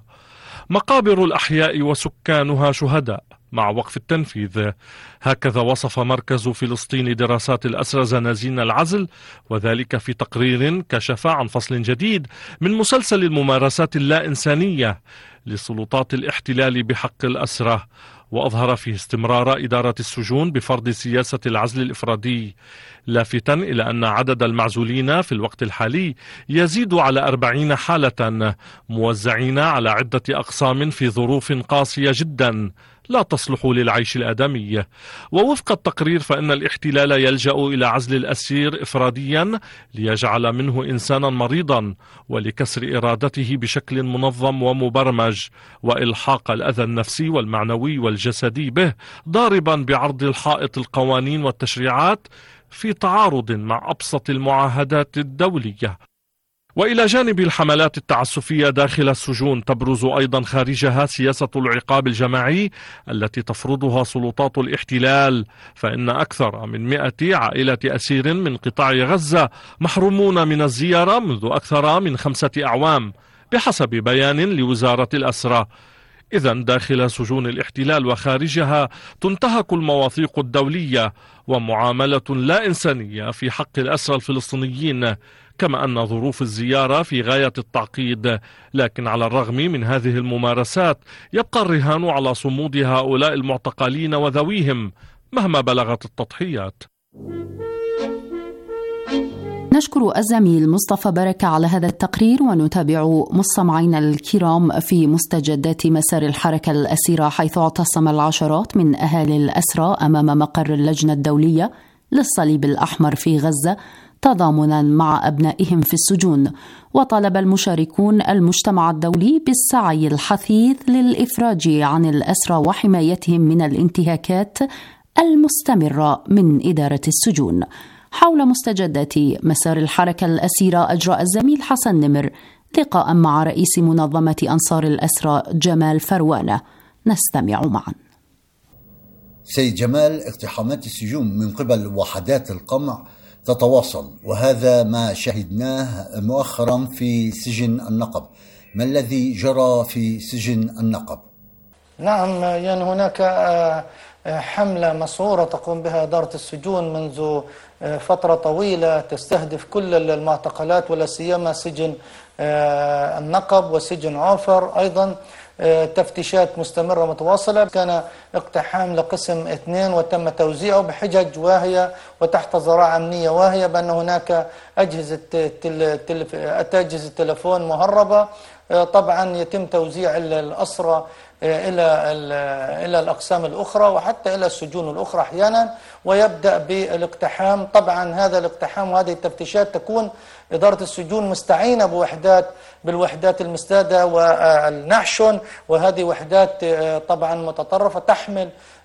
مقابر الأحياء وسكانها شهداء مع وقف التنفيذ، هكذا وصف مركز فلسطين لدراسات الأسرى زنازين العزل، وذلك في تقرير كشف عن فصل جديد من مسلسل الممارسات اللا إنسانية لسلطات الاحتلال بحق الأسرى، وأظهر فيه استمرار إدارة السجون بفرض سياسة العزل الإفرادي، لافتا إلى أن عدد المعزولين في الوقت الحالي يزيد على أربعين حالة موزعين على عدة أقسام في ظروف قاسية جدا لا تصلح للعيش الآدمي. ووفق التقرير فإن الاحتلال يلجأ إلى عزل الأسير إفراديا ليجعل منه إنسانا مريضا ولكسر إرادته بشكل منظم ومبرمج، وإلحاق الأذى النفسي والمعنوي والجسدي به، ضاربا بعرض الحائط القوانين والتشريعات في تعارض مع أبسط المعاهدات الدولية. وإلى جانب الحملات التعسفية داخل السجون، تبرز أيضا خارجها سياسة العقاب الجماعي التي تفرضها سلطات الاحتلال، فإن أكثر من مئة عائلة أسير من قطاع غزة محرومون من الزيارة منذ أكثر من خمسة أعوام بحسب بيان لوزارة الأسرى. إذن داخل سجون الاحتلال وخارجها تنتهك المواثيق الدولية ومعاملة لا إنسانية في حق الأسرى الفلسطينيين، كما أن ظروف الزيارة في غاية التعقيد. لكن على الرغم من هذه الممارسات يبقى الرهان على صمود هؤلاء المعتقلين وذويهم مهما بلغت التضحيات. نشكر الزميل مصطفى بركة على هذا التقرير، ونتابع مستمعينا الكرام في مستجدات مسار الحركة الأسيرة، حيث اعتصم العشرات من أهالي الأسرى أمام مقر اللجنة الدولية للصليب الأحمر في غزة تضامنا مع أبنائهم في السجون. وطالب المشاركون المجتمع الدولي بالسعي الحثيث للإفراج عن الأسرى وحمايتهم من الانتهاكات المستمرة من إدارة السجون. حول مستجدات مسار الحركة الأسيرة أجرى الزميل حسن نمر لقاء مع رئيس منظمة أنصار الأسرى جمال فروانة. نستمع معا. سيد جمال، اقتحامات السجون من قبل وحدات القمع تتواصل، وهذا ما شهدناه مؤخرا في سجن النقب. ما الذي جرى في سجن النقب؟ نعم، يعني هناك حملة مسعورة تقوم بها إدارة السجون منذ فترة طويلة تستهدف كل المعتقلات ولا سيما سجن النقب وسجن عوفر. أيضا تفتيشات مستمرة متواصلة. كان اقتحام لقسم اثنين وتم توزيعه بحجج واهية وتحت ذراع أمنية واهية بأن هناك أجهزة تل... أجهزة تلفون مهربة. طبعا يتم توزيع الأسرى إلى إلى الأقسام الأخرى وحتى إلى السجون الأخرى أحيانا، ويبدأ بالاقتحام. طبعا هذا الاقتحام وهذه التفتيشات تكون إدارة السجون مستعينة بوحدات بالوحدات المستادة والنعشن، وهذه وحدات طبعا متطرفة تحمل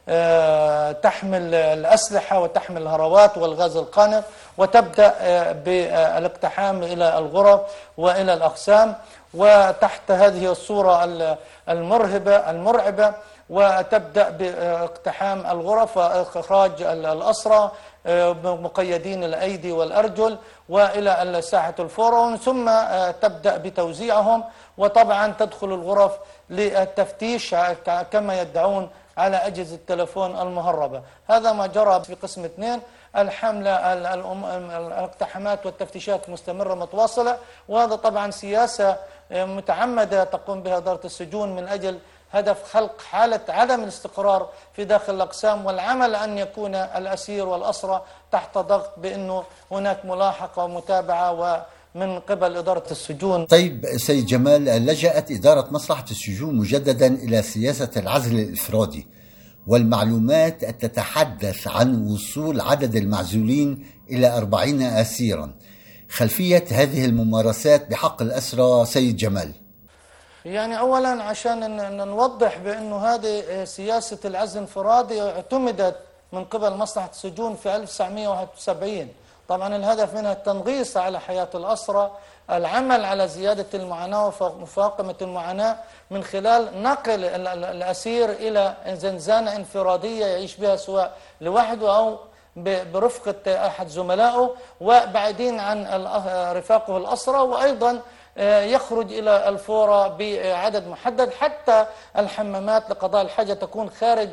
تحمل الأسلحة وتحمل الهروات والغاز القانق، وتبدأ بالاقتحام إلى الغرف وإلى الأقسام وتحت هذه الصورة المرهبة المرعبة، وتبدأ باقتحام الغرف وإخراج الأسرى مقيدين الأيدي والأرجل وإلى ساحة الفورة، ثم تبدأ بتوزيعهم. وطبعا تدخل الغرف للتفتيش كما يدعون على أجهزة التلفون المهربة. هذا ما جرى في قسم اثنين. الحملة الاقتحامات والتفتيشات مستمرة متواصلة، وهذا طبعا سياسة متعمدة تقوم بها إدارة السجون من أجل هدف خلق حالة عدم الاستقرار في داخل الأقسام، والعمل أن يكون الأسير والأسرى تحت ضغط بأنه هناك ملاحقة ومتابعة ومن قبل إدارة السجون. طيب سيد جمال، لجأت إدارة مصلحة السجون مجددا إلى سياسة العزل الإفرادي، والمعلومات تتحدث عن وصول عدد المعزولين إلى أربعين أسيرا. خلفية هذه الممارسات بحق الأسرى سيد جمال؟ يعني أولا عشان نوضح بأنه هذه سياسة العزل الانفرادي اعتمدت من قبل مصلحة السجون في ألف وتسعمئة وواحد وسبعين. طبعا الهدف منها التنغيص على حياة الأسرى، العمل على زيادة المعاناة ومفاقمة المعاناة من خلال نقل الأسير إلى زنزانة انفرادية يعيش بها سواء لوحده أو برفقة أحد زملائه وبعيدين عن رفاقه الأسرى، وأيضا يخرج إلى الفورة بعدد محدد، حتى الحمامات لقضاء الحاجة تكون خارج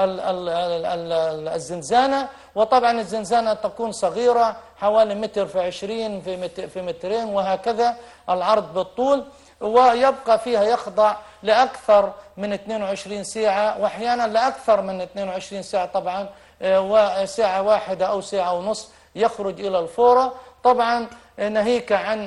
الزنزانة. وطبعا الزنزانة تكون صغيرة حوالي متر في عشرين في, متر في مترين وهكذا العرض بالطول، ويبقى فيها يخضع لأكثر من اثنين وعشرين ساعة وأحيانا لأكثر من اثنين وعشرين ساعة طبعا، وساعة واحدة أو ساعة ونصف يخرج إلى الفورة. طبعا ناهيك عن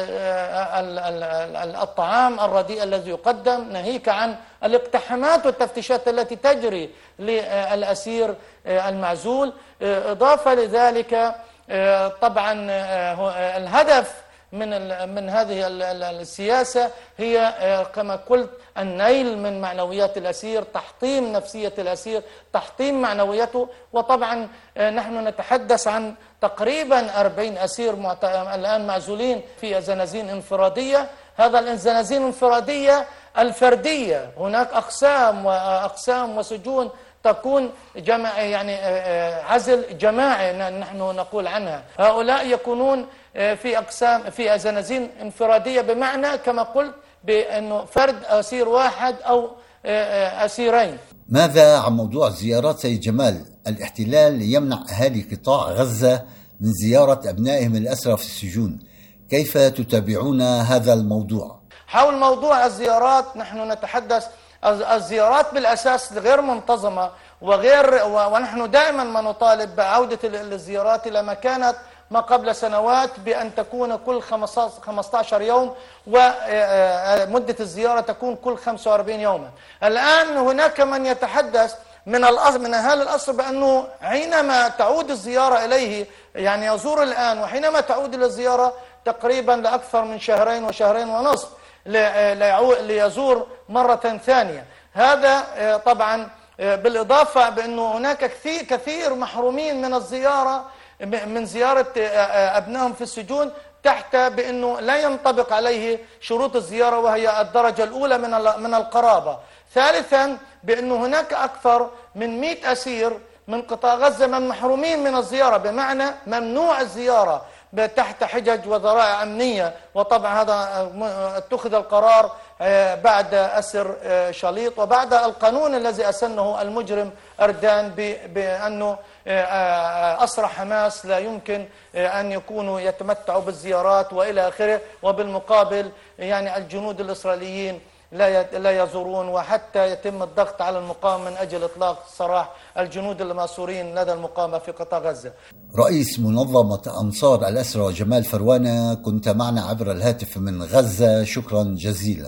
الطعام الرديء الذي يقدم، ناهيك عن الاقتحامات والتفتيشات التي تجري للأسير المعزول. إضافة لذلك طبعا الهدف من من هذه السياسة هي كما قلت النيل من معنويات الأسير، تحطيم نفسية الأسير، تحطيم معنويته. وطبعا نحن نتحدث عن تقريبا أربعين أسير الآن معزولين في زنازين انفرادية. هذا الزنازين الانفرادية الفردية، هناك أقسام وأقسام وسجون تكون جماعة يعني عزل جماعي نحن نقول عنها. هؤلاء يكونون في أقسام في زنازين انفرادية بمعنى كما قلت بأنه فرد أسير واحد أو أسيرين. ماذا عن موضوع زيارات سيد جمال؟ الاحتلال يمنع أهالي قطاع غزة من زيارة أبنائهم الأسرى في السجون، كيف تتابعون هذا الموضوع؟ حول موضوع الزيارات نحن نتحدث الزيارات بالأساس غير منتظمة وغير ونحن دائما ما نطالب بعودة الزيارات إلى ما كانت ما قبل سنوات، بأن تكون كل خمسة عشر يوم ومدة الزيارة تكون كل خمسة وأربعين يوما. الآن هناك من يتحدث من من أهالي الأسر بأنه حينما تعود الزيارة إليه يعني يزور الآن، وحينما تعود إلى الزيارة تقريبا لأكثر من شهرين وشهرين ونصف ليزور مرة ثانية. هذا طبعا بالإضافة بأنه هناك كثير كثير محرومين من الزيارة من زيارة أبنائهم في السجون تحت بأنه لا ينطبق عليه شروط الزيارة وهي الدرجة الأولى من من القرابة. ثالثا بأنه هناك أكثر من مئة أسير من قطاع غزة من محرومين من الزيارة، بمعنى ممنوع الزيارة تحت حجج وذرائع أمنية. وطبعا هذا اتخذ القرار بعد أسر شليط وبعد القانون الذي أسنه المجرم أردان بأنه أسرى حماس لا يمكن أن يكونوا يتمتعوا بالزيارات وإلى آخره، وبالمقابل يعني الجنود الإسرائيليين لا لا يزورون، وحتى يتم الضغط على المقاومة من أجل إطلاق سراح الجنود المأسورين لدى المقاومة في قطاع غزة. رئيس منظمة أنصار الأسرى جمال فروانة، كنت معنا عبر الهاتف من غزة، شكرا جزيلا.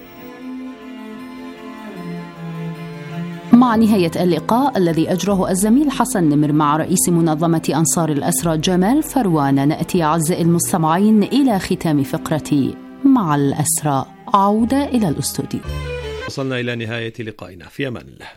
مع نهاية اللقاء الذي أجره الزميل حسن نمر مع رئيس منظمة أنصار الأسرى جمال فروانة، نأتي أعزائي المستمعين إلى ختام فقرة مع الأسرى. عودة إلى الأستوديو. وصلنا إلى نهاية لقائنا، في أمان الله.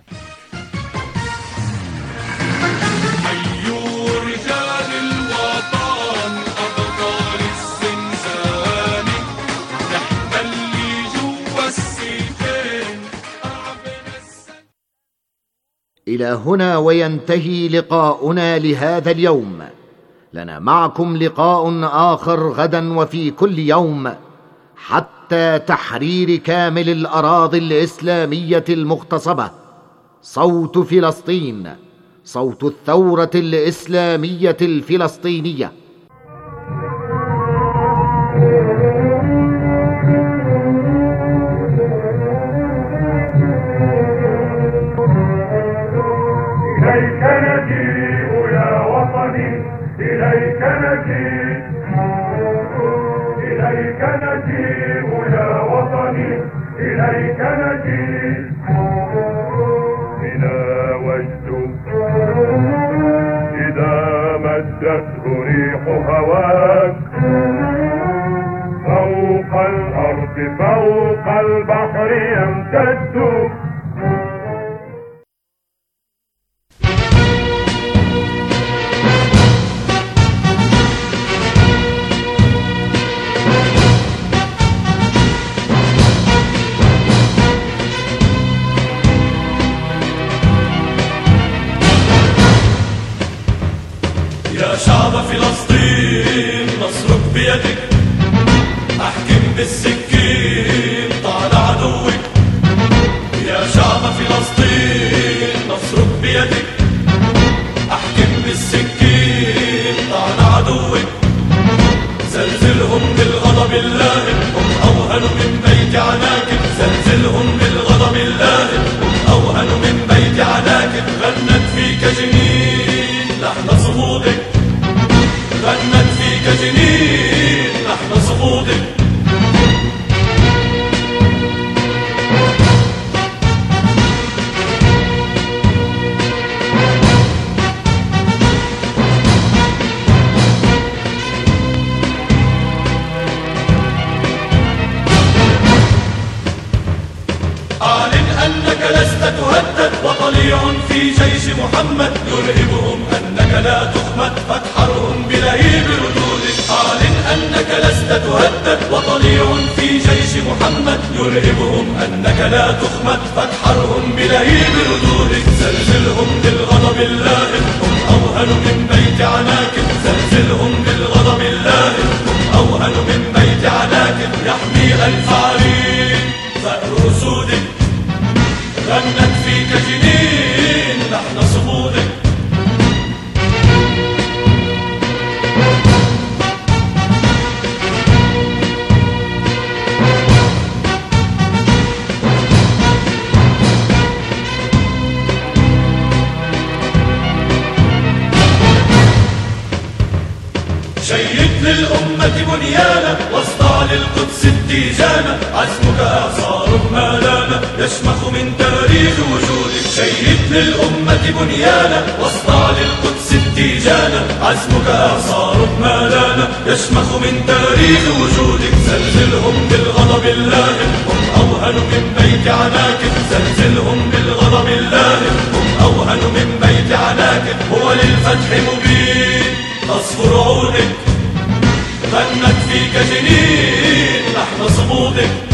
إلى هنا وينتهي لقاؤنا لهذا اليوم. لنا معكم لقاء آخر غدا وفي كل يوم حتى تحرير كامل الأراضي الإسلامية المغتصبة. صوت فلسطين، صوت الثورة الإسلامية الفلسطينية. إليك نجيء يا وطني، إليك نجيء، إليك نجيء يا وطني، إليك نجيء. بنا وجد إذا مدته ريح هواك، فوق الأرض فوق البحر يمتد. شعب فلسطين نصرك بيدك، احكم بالسكين طال عدوك. يا شعب فلسطين نصرك بيدك، احكم بالسكين طال عدوك. زلزلهم بالغضب اللائم، هم اوهن من بيت عناكب. زلزلهم بالغضب اللائم، هم اوهن من بيت عناكب. غنت فيك جنين لحن صمودك، غنت فيك جنين لحن صمودك. أعلن أنك لست تهدد، وطليع في جيش محمد يرهبهم أنك لا تخمد، فتحرهم بلهيب ردودك. أعلن أنك لست تهدد، وطليع في جيش محمد يرهبهم أنك لا تخمد، فتحرهم بلهيب ردودك. زلزلهم بالغضب اللائم، هم أوهن من بيت عناكب. زلزلهم بالغضب اللائم، هم أوهن من بيت عناكب. يحمي ألف عرين ثأر أسودك، غنت فيك جنين لحن صمودك. شيد للأمة بنيانا، واصدع للقدس التيجانا. عزمك إعصار ما لانا، يشمخ من تاريخ وجودك. شيد للأمة بنيانا، واصدع للقدس التيجانا. عزمك إعصار ما لانا، يشمخ من تاريخ وجودك. زلزلهم بالغضب اللائم، هم أوهن من بيت عناكب. زلزلهم بالغضب اللائم، هم أوهن من بيت عناكب. هو للفتح مبين عصفور عودك غنت فيك جنين نحن صمودك